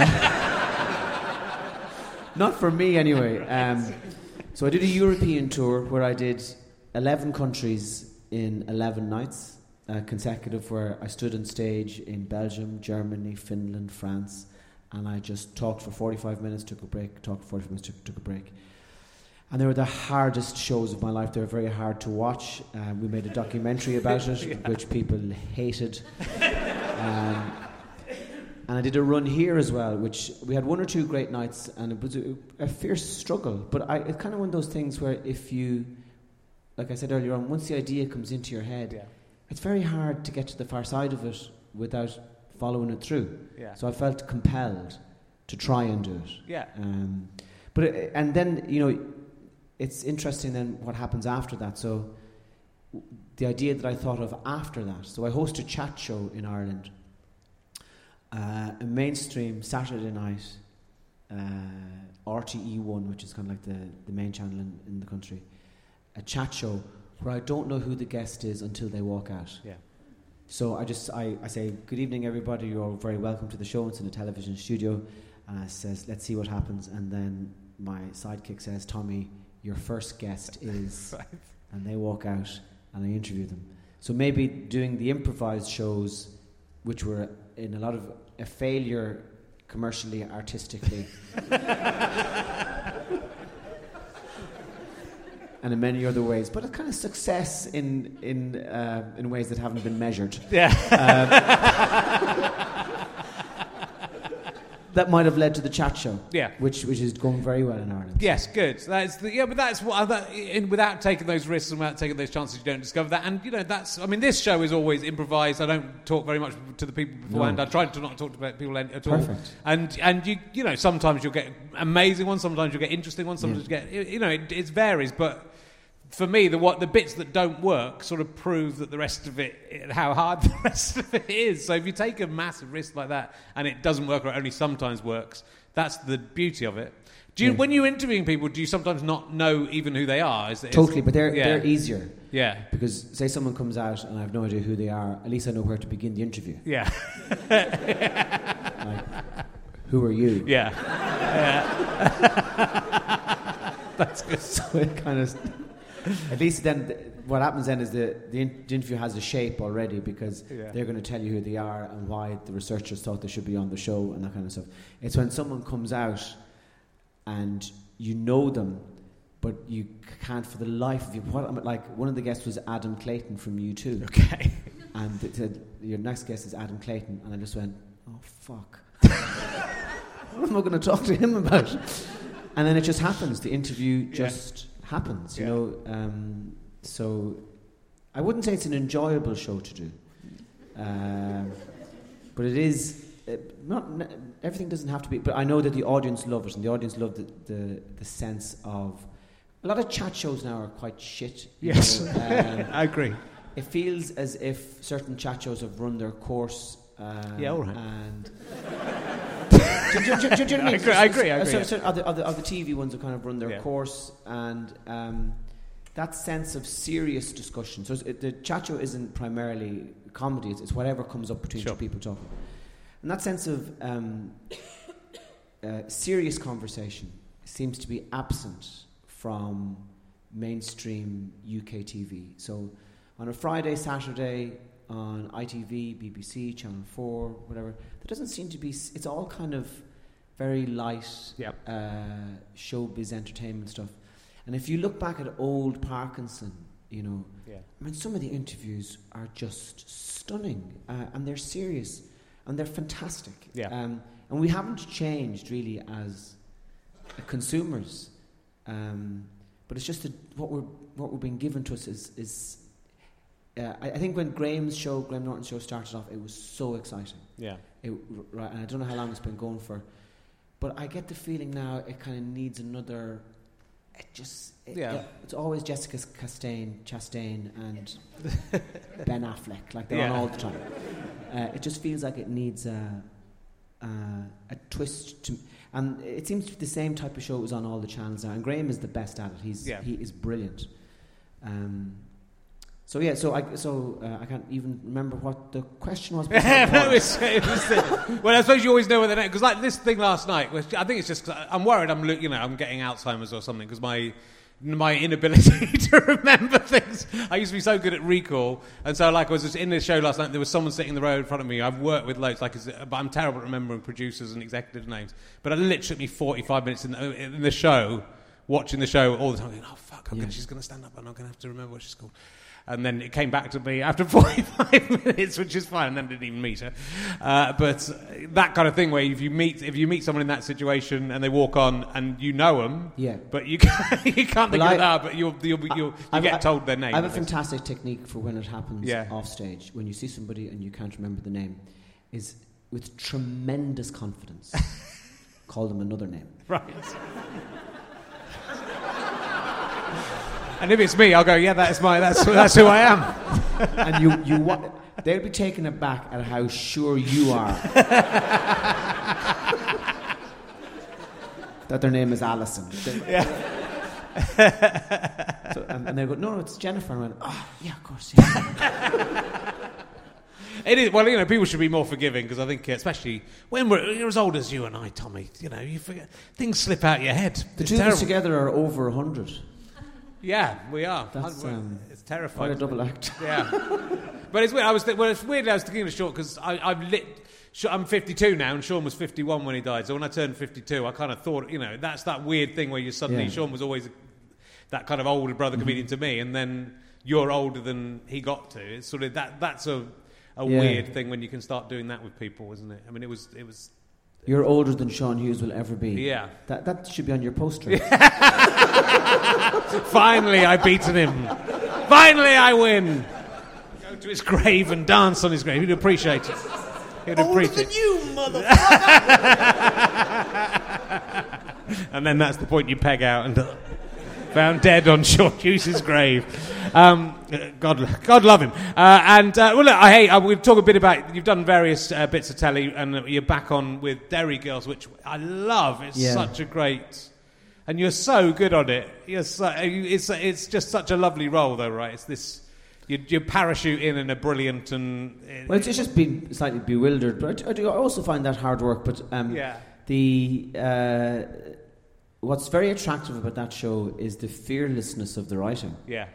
Not for me anyway. So I did a European tour where I did 11 countries in 11 nights consecutive, where I stood on stage in Belgium, Germany, Finland, France, and I just talked for 45 minutes, took a break, talked for 45 minutes, took a break. And they were the hardest shows of my life. They were very hard to watch. We made a documentary about it, which people hated. And I did a run here as well, which we had one or two great nights, and it was a fierce struggle. But it's kind of one of those things where if you... Like I said earlier on, once the idea comes into your head, it's very hard to get to the far side of it without following it through. Yeah. So I felt compelled to try and do it. Yeah. And then, it's interesting then what happens after that. So the idea that I thought of after that. So I host a chat show in Ireland, a mainstream Saturday night, RTE1, which is kind of like the main channel in the country. A chat show where I don't know who the guest is until they walk out. Yeah. So I say, good evening everybody, you're all very welcome to the show. It's in a television studio. And I says, let's see what happens. And then my sidekick says, Tommy, your first guest is... Right. And they walk out and I interview them. So maybe doing the improvised shows, which were in a lot of a failure commercially, artistically... and in many other ways, but a kind of success in ways that haven't been measured. Yeah. That might have led to the chat show. Yeah. Which is going very well in Ireland. Yes, good. But that's what without taking those risks and without taking those chances, you don't discover that. And this show is always improvised. I don't talk very much to the people beforehand. No. I try to not talk to people at all. Perfect. And you sometimes you'll get amazing ones, sometimes you'll get interesting ones, sometimes you get it varies, but. For me, the bits that don't work sort of prove that the rest of it, how hard the rest of it is. So if you take a massive risk like that and it doesn't work or it only sometimes works, that's the beauty of it. When you're interviewing people, do you sometimes not know even who they are? Totally, but they're easier. Yeah. Because say someone comes out and I have no idea who they are, at least I know where to begin the interview. Yeah. Like, who are you? Yeah. That's good. So it kind of... At least then, what happens then is the interview has a shape already, because they're going to tell you who they are and why the researchers thought they should be on the show and that kind of stuff. It's when someone comes out and you know them, but you can't for the life of you. Like one of the guests was Adam Clayton from U2. Okay. And they said, your next guest is Adam Clayton. And I just went, oh, fuck. What am I going to talk to him about? And then it just happens. The interview just... happens, you know. So I wouldn't say it's an enjoyable show to do. But it is everything doesn't have to be. But I know that the audience love it, and the audience love the sense of. A lot of chat shows now are quite shit. Yes, I agree. It feels as if certain chat shows have run their course. Yeah, all right. And do you know what I mean? I agree. So other TV ones have kind of run their course, and that sense of serious discussion. So the chat show isn't primarily comedy; it's whatever comes up between two people talking, and that sense of serious conversation seems to be absent from mainstream UK TV. So on a Friday, Saturday, on ITV, BBC, Channel 4, whatever, there doesn't seem to be... It's all kind of very light showbiz entertainment stuff. And if you look back at old Parkinson, I mean, some of the interviews are just stunning, and they're serious, and they're fantastic. Yeah. And we haven't changed, really, as consumers. But it's just that what we're being given to us is I think when Graham Norton's show started off, it was so exciting. Yeah. Right, and I don't know how long it's been going for, but I get the feeling now it kind of needs another. It's always Jessica Chastain and Ben Affleck, like they're on all the time. It just feels like it needs a twist to. And it seems to be the same type of show was on all the channels now. And Graham is the best at it. He is brilliant. So I can't even remember what the question was. Well, I suppose you always know where the next. Because like this thing last night, which I think it's just 'cause I'm worried I'm getting Alzheimer's or something because my inability to remember things. I used to be so good at recall, and so like I was just in this show last night. There was someone sitting in the row in front of me. I've worked with loads, but I'm terrible at remembering producers and executive names. But it literally took me 45 minutes in the show, watching the show all the time. Going, oh fuck! She's going to stand up, and I'm going to have to remember what she's called. And then it came back to me after 45 minutes, which is fine, and then didn't even meet her. But that kind of thing where if you meet someone in that situation and they walk on and you know them, but you can't think of that, but you get told their name. I have a fantastic technique for when it happens off stage. When you see somebody and you can't remember the name, is with tremendous confidence call them another name. Right. And if it's me, I'll go, that's who I am. And they'll be taken aback at how sure you are that their name is Alison. And they go, no, it's Jennifer. And I went, oh, yeah, of course. Yeah. It is. Well, people should be more forgiving because I think, especially when you're as old as you and I, Tommy, you forget things slip out your head. The two of us together are over 100. Yeah, we are. It's terrifying. Quite a double act. Yeah, but it's weird. It's weird. I was thinking of Sean because I'm 52 now, and Sean was 51 when he died. So when I turned 52, I kind of thought, that's that weird thing where you suddenly Sean was always that kind of older brother comedian to me, and then you're older than he got to. It's sort of that's a weird thing when you can start doing that with people, isn't it? I mean, it was. You're older than Sean Hughes will ever be. Yeah. That should be on your poster. Finally, I've beaten him. Finally, I win. Go to his grave and dance on his grave. He'd appreciate it. Older than you, motherfucker! And then that's the point you peg out and found dead on Sean Hughes' grave. God love him. We'll talk a bit about. You've done various bits of telly, and you're back on with Derry Girls, which I love. It's such a great, and you're so good on it. It's just such a lovely role, though, right? It's this. You parachute in a brilliant and. Well, it's just been slightly bewildered, but I do also find that hard work. But what's very attractive about that show is the fearlessness of the writing. Yeah.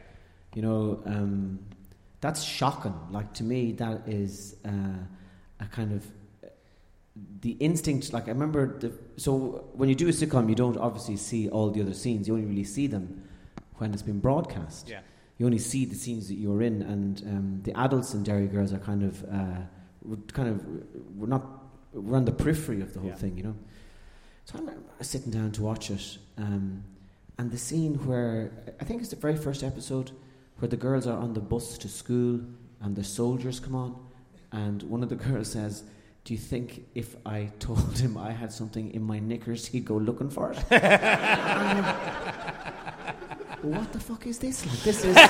That's shocking. Like, to me, that is a kind of the instinct. Like, I remember so when you do a sitcom, you don't obviously see all the other scenes. You only really see them when it's been broadcast. Yeah. You only see the scenes that you're in, and the adults in Derry Girls are we're on the periphery of the whole thing, So I'm sitting down to watch it, and the scene where I think it's the very first episode where the girls are on the bus to school and the soldiers come on, And one of the girls says, "Do you think if I told him I had something in my knickers, he'd go looking for it?" What the fuck is this? Like, this is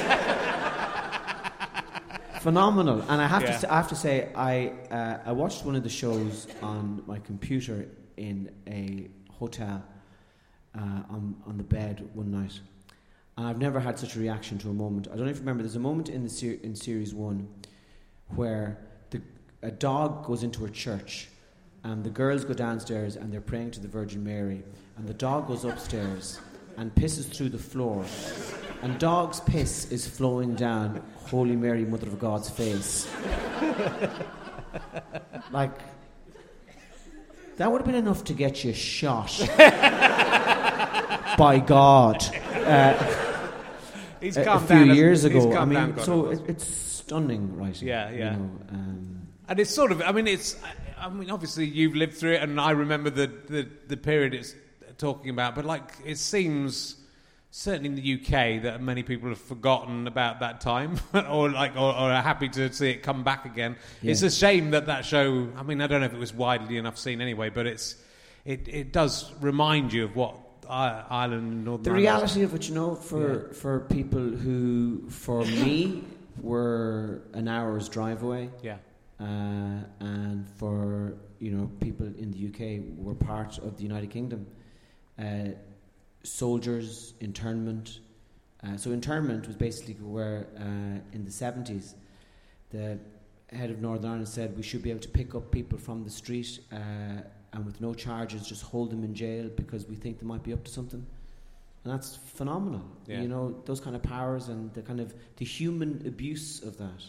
phenomenal. And I have to say, I watched one of the shows on my computer in a hotel on the bed one night, and I've never had such a reaction to a moment. I don't even remember. There's a moment in in series 1 where a dog goes into a church, and the girls go downstairs and they're praying to the Virgin Mary, and the dog goes upstairs and pisses through the floor, and dog's piss is flowing down Holy Mary, Mother of God's face. Like, that would have been enough to get you shot. By God. He's a few years ago. I mean, so it's stunning writing. Yeah. You know, and it's sort of, I mean, obviously you've lived through it, and I remember the period it's talking about, but like, it seems, certainly in the UK, that many people have forgotten about that time, or are happy to see it come back again. Yeah. It's a shame that show, I mean, I don't know if it was widely enough seen anyway, but it does remind you of what Ireland and Northern Ireland. The reality of it, you know, for people who, for me, were an hour's drive away. Yeah. And for, you know, people in the UK were part of the United Kingdom. Soldiers, internment. So internment was basically where, in the 70s, the head of Northern Ireland said we should be able to pick up people from the street and with no charges, just hold them in jail because we think they might be up to something. And that's phenomenal. Yeah. You know, those kind of powers and the kind of the human abuse of that.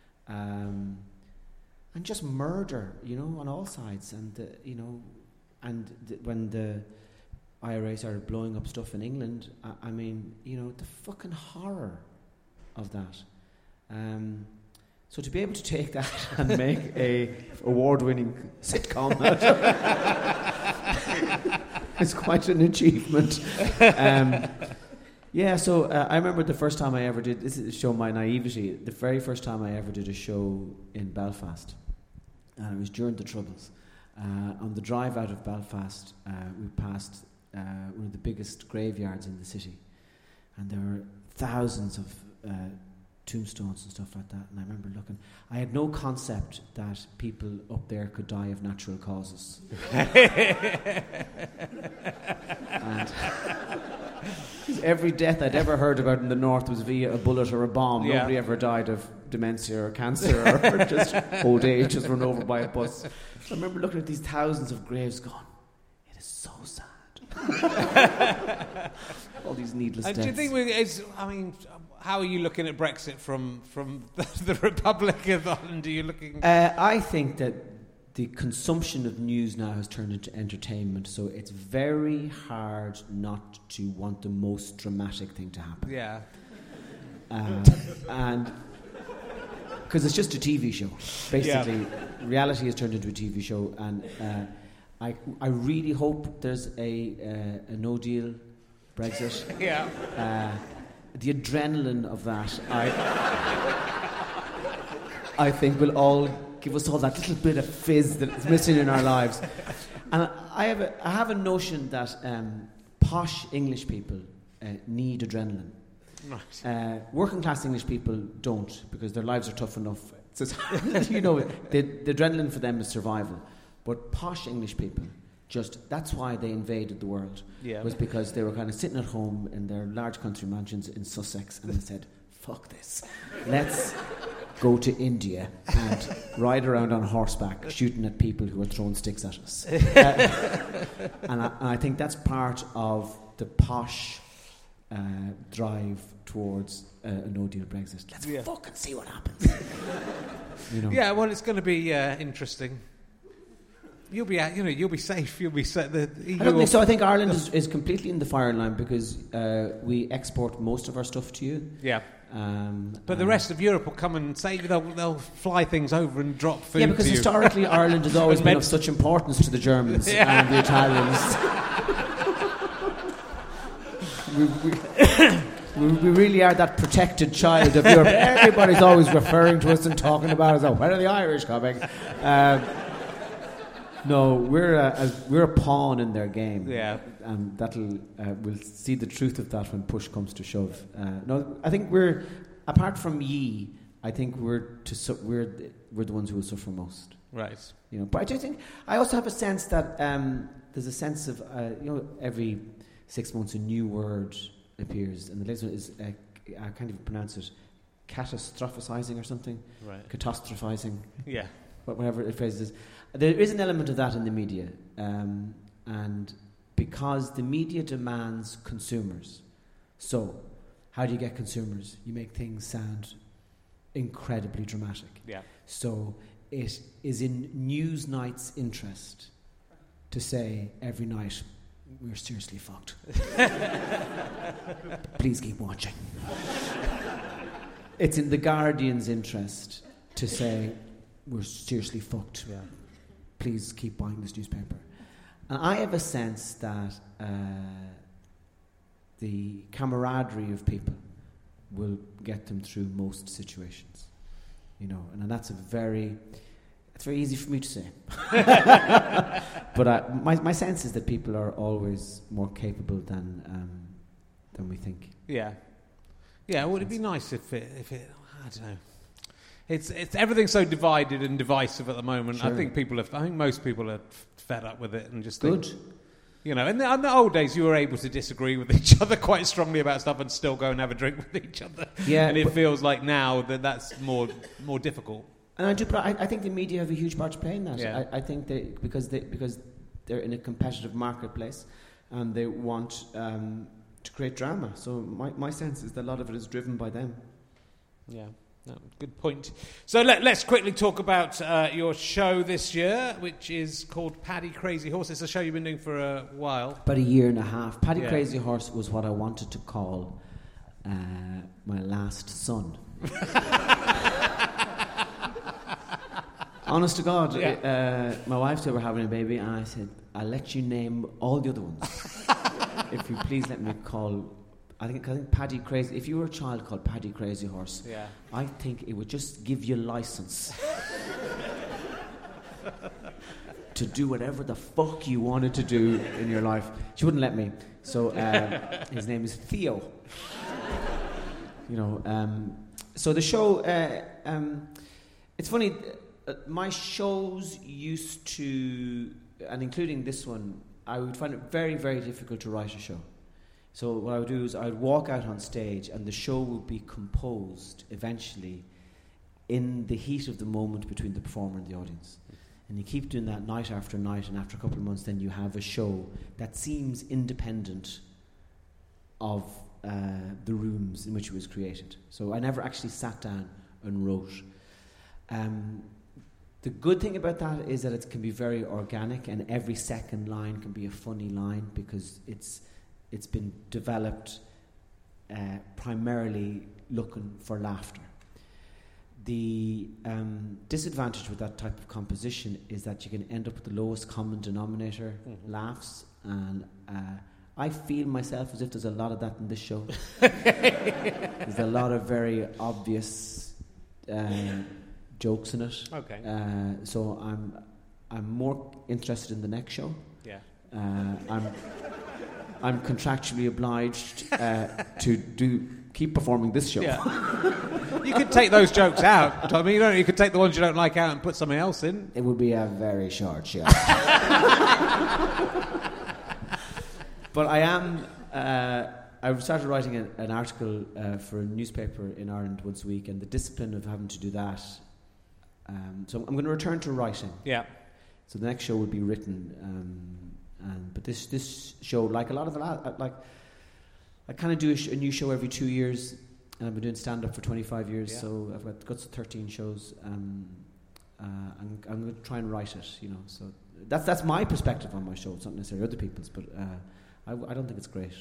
And just murder, you know, on all sides. And, you know, when the IRA started blowing up stuff in England, I mean, you know, the fucking horror of that. So to be able to take that and make a award-winning sitcom it's quite an achievement. So I remember the first time I ever did, this is show my naivety, the very first time I ever did a show in Belfast, and it was during the Troubles. On the drive out of Belfast, we passed one of the biggest graveyards in the city, and there were thousands of tombstones and stuff like that. And I remember looking, I had no concept that people up there could die of natural causes. And every death I'd ever heard about in the north was via a bullet or a bomb. Yeah. Nobody ever died of dementia or cancer or just old age, just run over by a bus. So I remember looking at these thousands of graves going, it is so sad. All these needless deaths. Do you think how are you looking at Brexit from the Republic of Ireland? Are you looking? I think that the consumption of news now has turned into entertainment, so it's very hard not to want the most dramatic thing to happen. Yeah. And because it's just a TV show, basically, reality has turned into a TV show, and I really hope there's a no deal Brexit. Yeah. The adrenaline of that, I think, will all give us all that little bit of fizz that is missing in our lives. And I have a notion that posh English people need adrenaline. Right. Working class English people don't, because their lives are tough enough. It's you know, the adrenaline for them is survival. But posh English people, that's why they invaded the world. Yeah. Was because they were kind of sitting at home in their large country mansions in Sussex, and they said, fuck this, let's go to India and ride around on horseback shooting at people who are throwing sticks at us. And I think that's part of the posh drive towards a no-deal Brexit. Let's fucking see what happens. You know? Yeah, well, it's going to be interesting. You'll be safe. You'll be safe. I don't think so. I think Ireland is completely in the firing line because we export most of our stuff to you. Yeah. But the rest of Europe will come and say they'll fly things over and drop food. Yeah, because historically Ireland has always been of such importance to the Germans and the Italians. We really are that protected child of Europe. Everybody's always referring to us and talking about us. Oh, when are the Irish coming? No, we're a pawn in their game. Yeah, and we'll see the truth of that when push comes to shove. No, I think we're, apart from ye, I think we're the ones who will suffer most. Right. But I do think I also have a sense that there's a sense of every 6 months a new word appears, and the latest one is I can't even pronounce it, catastrophizing or something. Right. Catastrophizing. Yeah. Whatever the phrase is. There is an element of that in the media, and because the media demands consumers. So, how do you get consumers? You make things sound incredibly dramatic. Yeah. So, it is in Newsnight's interest to say every night, we're seriously fucked. Please keep watching. It's in The Guardian's interest to say, we're seriously fucked. Yeah. Please keep buying this newspaper. And I have a sense that the camaraderie of people will get them through most situations. And that's it's very easy for me to say. But my sense is that people are always more capable than we think. Yeah. Yeah, well, it'd be nice if it I don't know. It's everything's so divided and divisive at the moment. Sure. I think most people are fed up with it and just good. Think, in the old days, you were able to disagree with each other quite strongly about stuff and still go and have a drink with each other. Yeah, and it feels like now that's more difficult. And I think the media have a huge part to play in that. Yeah. I think because they're in a competitive marketplace, and they want to create drama. So my sense is that a lot of it is driven by them. Yeah. No, good point. So let's quickly talk about your show this year, which is called Paddy Crazy Horse. It's a show you've been doing for a while. About a year and a half. Paddy Crazy Horse was what I wanted to call my last son. Honest to God, my wife said we're having a baby, and I said, I'll let you name all the other ones. If you please let me call... I think Paddy Crazy... If you were a child called Paddy Crazy Horse, I think it would just give you license to do whatever the fuck you wanted to do in your life. She wouldn't let me. So his name is Theo. So the show... it's funny... my shows used to... And including this one, I would find it very, very difficult to write a show. So what I would do is I would walk out on stage, and the show would be composed eventually in the heat of the moment between the performer and the audience. And you keep doing that night after night, and after a couple of months then you have a show that seems independent of the rooms in which it was created. So I never actually sat down and wrote. The good thing about that is that it can be very organic, and every second line can be a funny line because it's been developed primarily looking for laughter. The disadvantage with that type of composition is that you can end up with the lowest common denominator, laughs, and I feel myself as if there's a lot of that in this show. There's a lot of very obvious jokes in it. Okay. So I'm more interested in the next show. Yeah. I'm contractually obliged to keep performing this show. Yeah. You could take those jokes out, Tommy. You could take the ones you don't like out and put something else in. It would be a very short show. But I am... I've started writing an article for a newspaper in Ireland once a week, and the discipline of having to do that... so I'm going to return to writing. Yeah. So the next show will be written... but this show, like a lot of I kind of do a new show every 2 years, and I've been doing stand-up for 25 years, so I've got 13 shows. I'm going to try and write it, So that's my perspective on my show. It's not necessarily other people's, but I don't think it's great.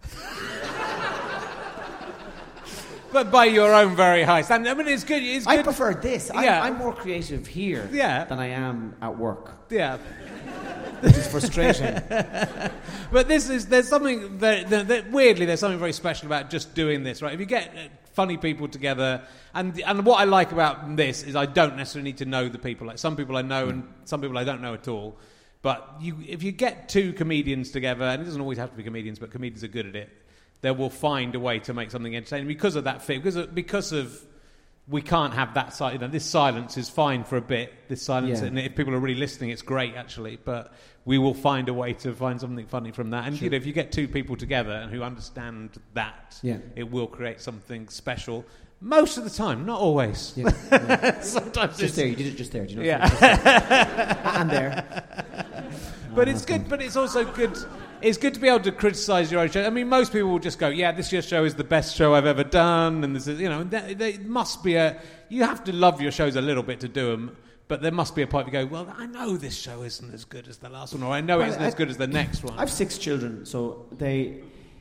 But by your own very high standard. I mean, it's good. I prefer this. Yeah. I'm more creative here than I am at work. Yeah. which is frustrating. But there's something that weirdly, there's something very special about just doing this, right? If you get funny people together, and what I like about this is I don't necessarily need to know the people. Like some people I know and some people I don't know at all. But if you get two comedians together, and it doesn't always have to be comedians, but comedians are good at it, they will find a way to make something entertaining because of that fit. Because of we can't have that silence. This silence is fine for a bit. This silence, and if people are really listening, it's great actually. But we will find a way to find something funny from that. And if you get two people together and who understand that, it will create something special. Most of the time, not always. Yeah. Sometimes just there. You did it just there. Do you know? Yeah. And there. But it's good. But it's also good. It's good to be able to criticise your own show. I mean, most people will just go, "Yeah, this year's show is the best show I've ever done," and this is, there must be you have to love your shows a little bit to do them. But there must be a point where you go, well, I know this show isn't as good as the last one, or I know it isn't as good as the next one. I have 6 children, so they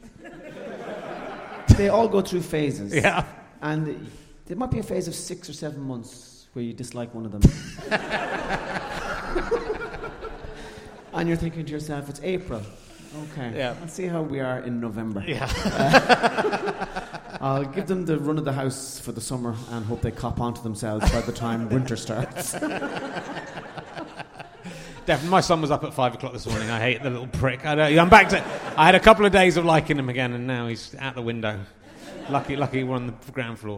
all go through phases. Yeah. And there might be a phase of 6 or 7 months where you dislike one of them. And you're thinking to yourself, it's April. Okay. Yeah. Let's see how we are in November. Yeah. I'll give them the run of the house for the summer and hope they cop onto themselves by the time winter starts. Definitely. My son was up at 5 o'clock this morning. I hate the little prick. I'm back to... I had a couple of days of liking him again, and now he's out the window. Lucky we're on the ground floor.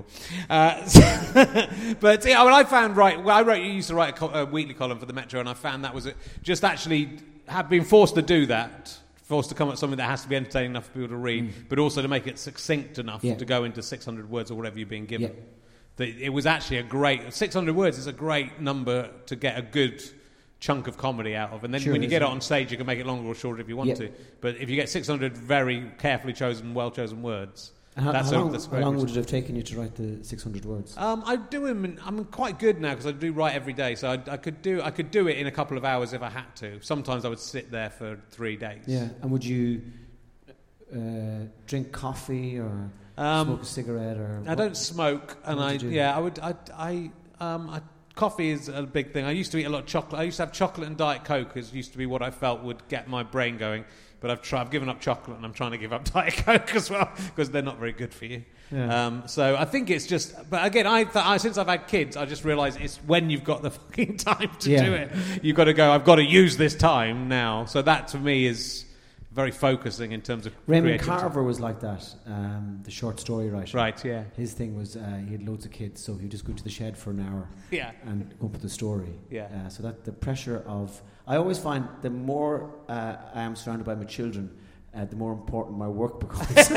But I found, I used to write a weekly column for the Metro, and I found that was just actually have been forced to do that, forced to come up with something that has to be entertaining enough for people to read, but also to make it succinct enough to go into 600 words or whatever you're being given. Yeah. It was actually 600 words is a great number to get a good chunk of comedy out of, and then when you get it on stage you can make it longer or shorter if you want to, but if you get 600 very carefully chosen, well chosen words, how long would it have taken you to write the 600 words? I do them. I'm quite good now because I do write every day, so I could do it in a couple of hours if I had to. Sometimes I would sit there for 3 days. Yeah, and would you drink coffee or smoke a cigarette or? I don't smoke, and I would. Coffee is a big thing. I used to eat a lot of chocolate. I used to have chocolate and Diet Coke. It used to be what I felt would get my brain going. But I've given up chocolate, and I'm trying to give up Diet Coke as well because they're not very good for you. Yeah. So I think it's just. But again, since I've had kids, I just realised it's when you've got the fucking time to do it. You've got to go. I've got to use this time now. So that to me is very focusing in terms of Raymond Carver was like that, the short story writer. Right, yeah. His thing was he had loads of kids, so he'd just go to the shed for an hour and come up with a story. Yeah. So that the pressure of... I always find the more I am surrounded by my children, the more important my work becomes.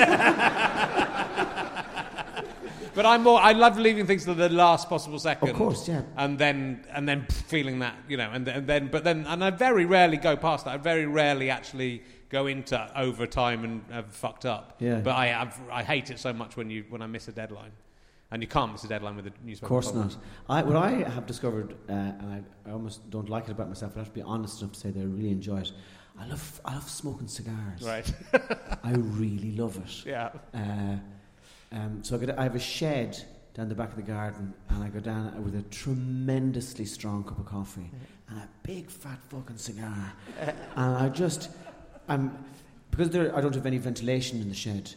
But I love leaving things to the last possible second. Of course, yeah. And then feeling that, and I very rarely go past that. I very rarely actually go into overtime and have fucked up. Yeah. But I hate it so much when I miss a deadline. And you can't miss a deadline with a newspaper. Of course not. What I have discovered, and I almost don't like it about myself, but I have to be honest enough to say that I really enjoy it. I love smoking cigars. Right. I really love it. Yeah. So I have a shed down the back of the garden, and I go down with a tremendously strong cup of coffee and a big fat fucking cigar, and because I don't have any ventilation in the shed.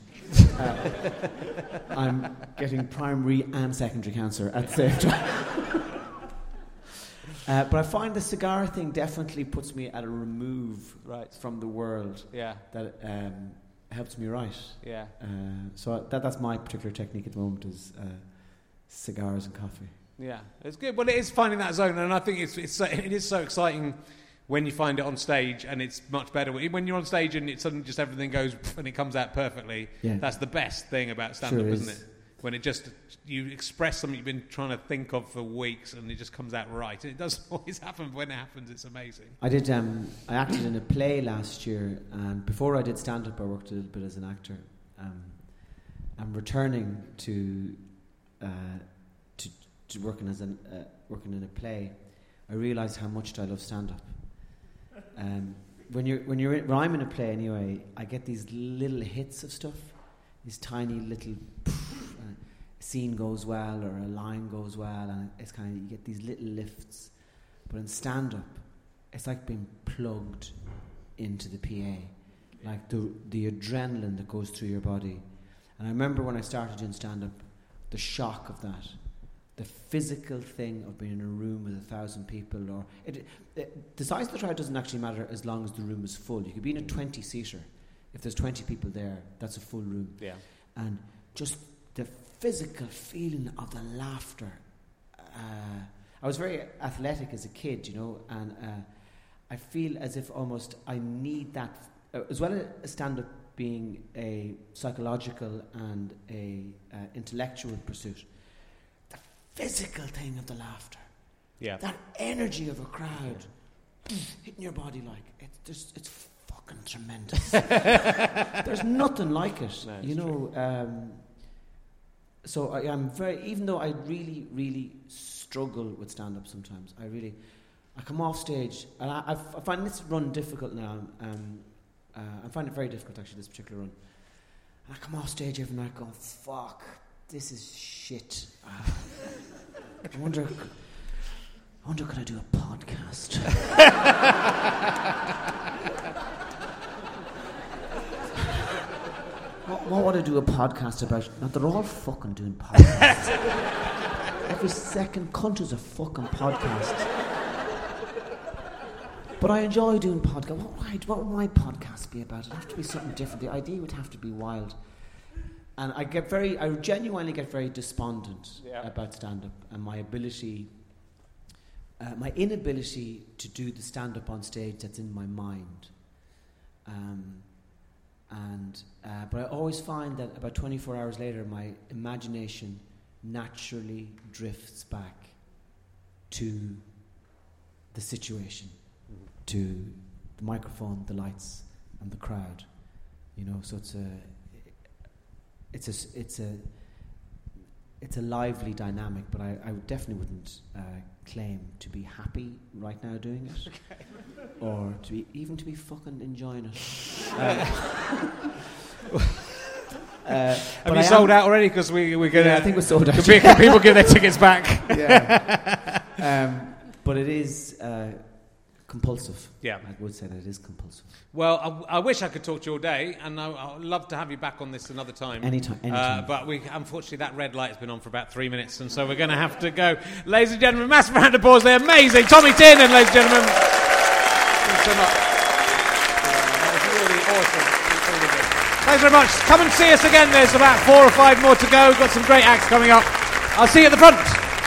I'm getting primary and secondary cancer at the same time. But I find the cigar thing definitely puts me at a remove from the world. Yeah. That helps me write. Yeah. So that's my particular technique at the moment is cigars and coffee. Yeah, it's good. Well, it is finding that zone, and I think it is so exciting when you find it on stage, and it's much better when you're on stage and it suddenly just everything goes and it comes out perfectly. Yeah. That's the best thing about stand-up, isn't it? When you express something you've been trying to think of for weeks, and it just comes out right. And it doesn't always happen, but when it happens, it's amazing. I acted in a play last year, and before I did stand-up, I worked a little bit as an actor. I'm returning to working in a play. I realised how much I love stand-up. When I'm in a play anyway, I get these little hits of stuff, these tiny little. A scene goes well or a line goes well, and it's kind of you get these little lifts. But in stand-up, it's like being plugged into the PA, like the adrenaline that goes through your body. And I remember when I started doing stand-up, the shock of that, the physical thing of being in a room with 1,000 people, or the size of the crowd doesn't actually matter as long as the room is full. You could be in a 20-seater. If there's 20 people there, that's a full room. Yeah. And just the physical feeling of the laughter. I was very athletic as a kid, you know, and I feel as if almost I need that, as well as stand-up being a psychological and a intellectual pursuit. The physical thing of the laughter. Yeah. That energy of a crowd hitting your body like it's fucking tremendous. There's nothing like it, no, you know. So I am very, even though I really, really struggle with stand-up sometimes, I come off stage, and I find this run difficult now. I find it very difficult, actually, this particular run. And I come off stage every night going, fuck, this is shit. I wonder could I do a podcast? What would I do a podcast about? Now, they're all fucking doing podcasts. Every second cunt is a fucking podcast. But I enjoy doing podcasts. What would my podcast be about? It'd have to be something different. The idea would have to be wild. And I genuinely get very despondent about stand-up and my inability to do the stand-up on stage that's in my mind. But I always find that about 24 hours later, my imagination naturally drifts back to the situation, to the microphone, the lights, and the crowd. You know, so it's a lively dynamic. But I definitely wouldn't claim to be happy right now doing it, or to be fucking enjoying it. Have you sold out already? Because we're going to... Yeah, I think we're sold out. Can people give their tickets back? Yeah. But it is compulsive. Yeah. I would say that it is compulsive. Well, I wish I could talk to you all day, and I'd love to have you back on this another time. Anytime. But unfortunately, that red light has been on for about 3 minutes, and so we're going to have to go. Ladies and gentlemen, massive round of applause. They're amazing. Tommy Tiernan, ladies and gentlemen. Thanks so much. That was really awesome. Thanks very much. Come and see us again. There's about 4 or 5 more to go. We've got some great acts coming up. I'll see you at the front.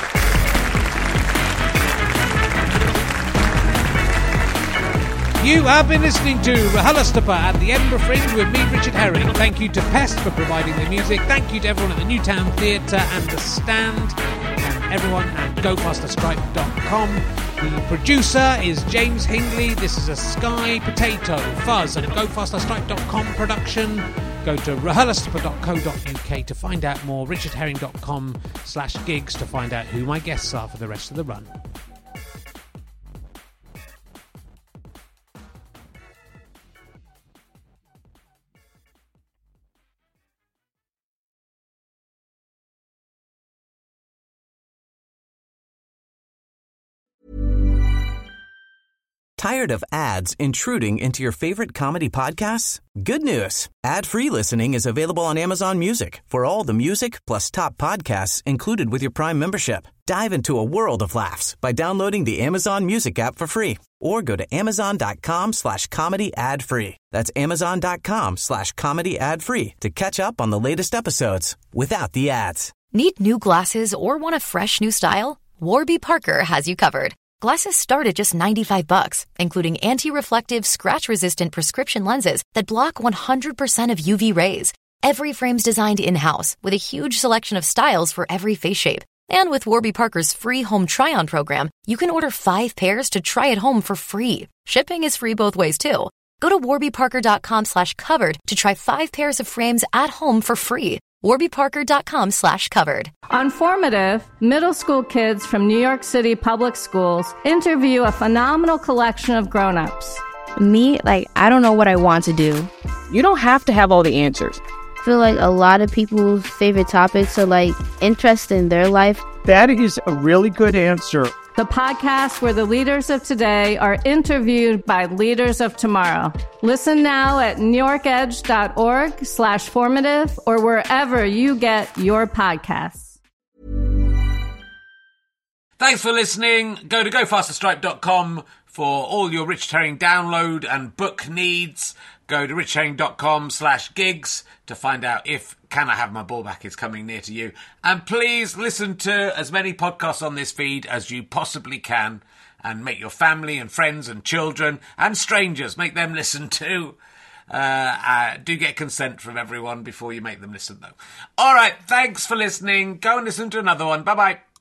You have been listening to RHLSTP at the Edinburgh Fringe with me, Richard Herring. Thank you to Pest for providing the music. Thank you to everyone at the Newtown Theatre and The Stand, and everyone at GoFasterStripe.com. The producer is James Hingley. This is a Sky Potato Fuzz and GoFasterStripe.com production. Go to RHLSTP.co.uk to find out more. RichardHerring.com/gigs to find out who my guests are for the rest of the run. Tired of ads intruding into your favorite comedy podcasts? Good news. Ad-free listening is available on Amazon Music for all the music plus top podcasts included with your Prime membership. Dive into a world of laughs by downloading the Amazon Music app for free or go to amazon.com/comedy ad-free. That's amazon.com/comedy ad-free to catch up on the latest episodes without the ads. Need new glasses or want a fresh new style? Warby Parker has you covered. Glasses start at just $95, including anti-reflective, scratch-resistant prescription lenses that block 100% of UV rays. Every frame's designed in-house with a huge selection of styles for every face shape. And with Warby Parker's free home try-on program, you can order 5 pairs to try at home for free. Shipping is free both ways, too. Go to warbyparker.com/covered to try 5 pairs of frames at home for free. warbyparker.com/covered. On Formative, middle school kids from New York City public schools interview a phenomenal collection of grown-ups. Me, I don't know what I want to do. You don't have to have all the answers. I feel like a lot of people's favorite topics are interest in their life. That is a really good answer. the podcast where the leaders of today are interviewed by leaders of tomorrow. Listen now at newyorkedge.org/formative or wherever you get your podcasts. Thanks for listening. Go to gofasterstripe.com for all your Richard Herring download and book needs. Go to richardherring.com/gigs to find out if Can I Have My Ball Back is coming near to you. And please listen to as many podcasts on this feed as you possibly can, and make your family and friends and children and strangers, make them listen too. Do get consent from everyone before you make them listen, though. All right, thanks for listening. Go and listen to another one. Bye-bye.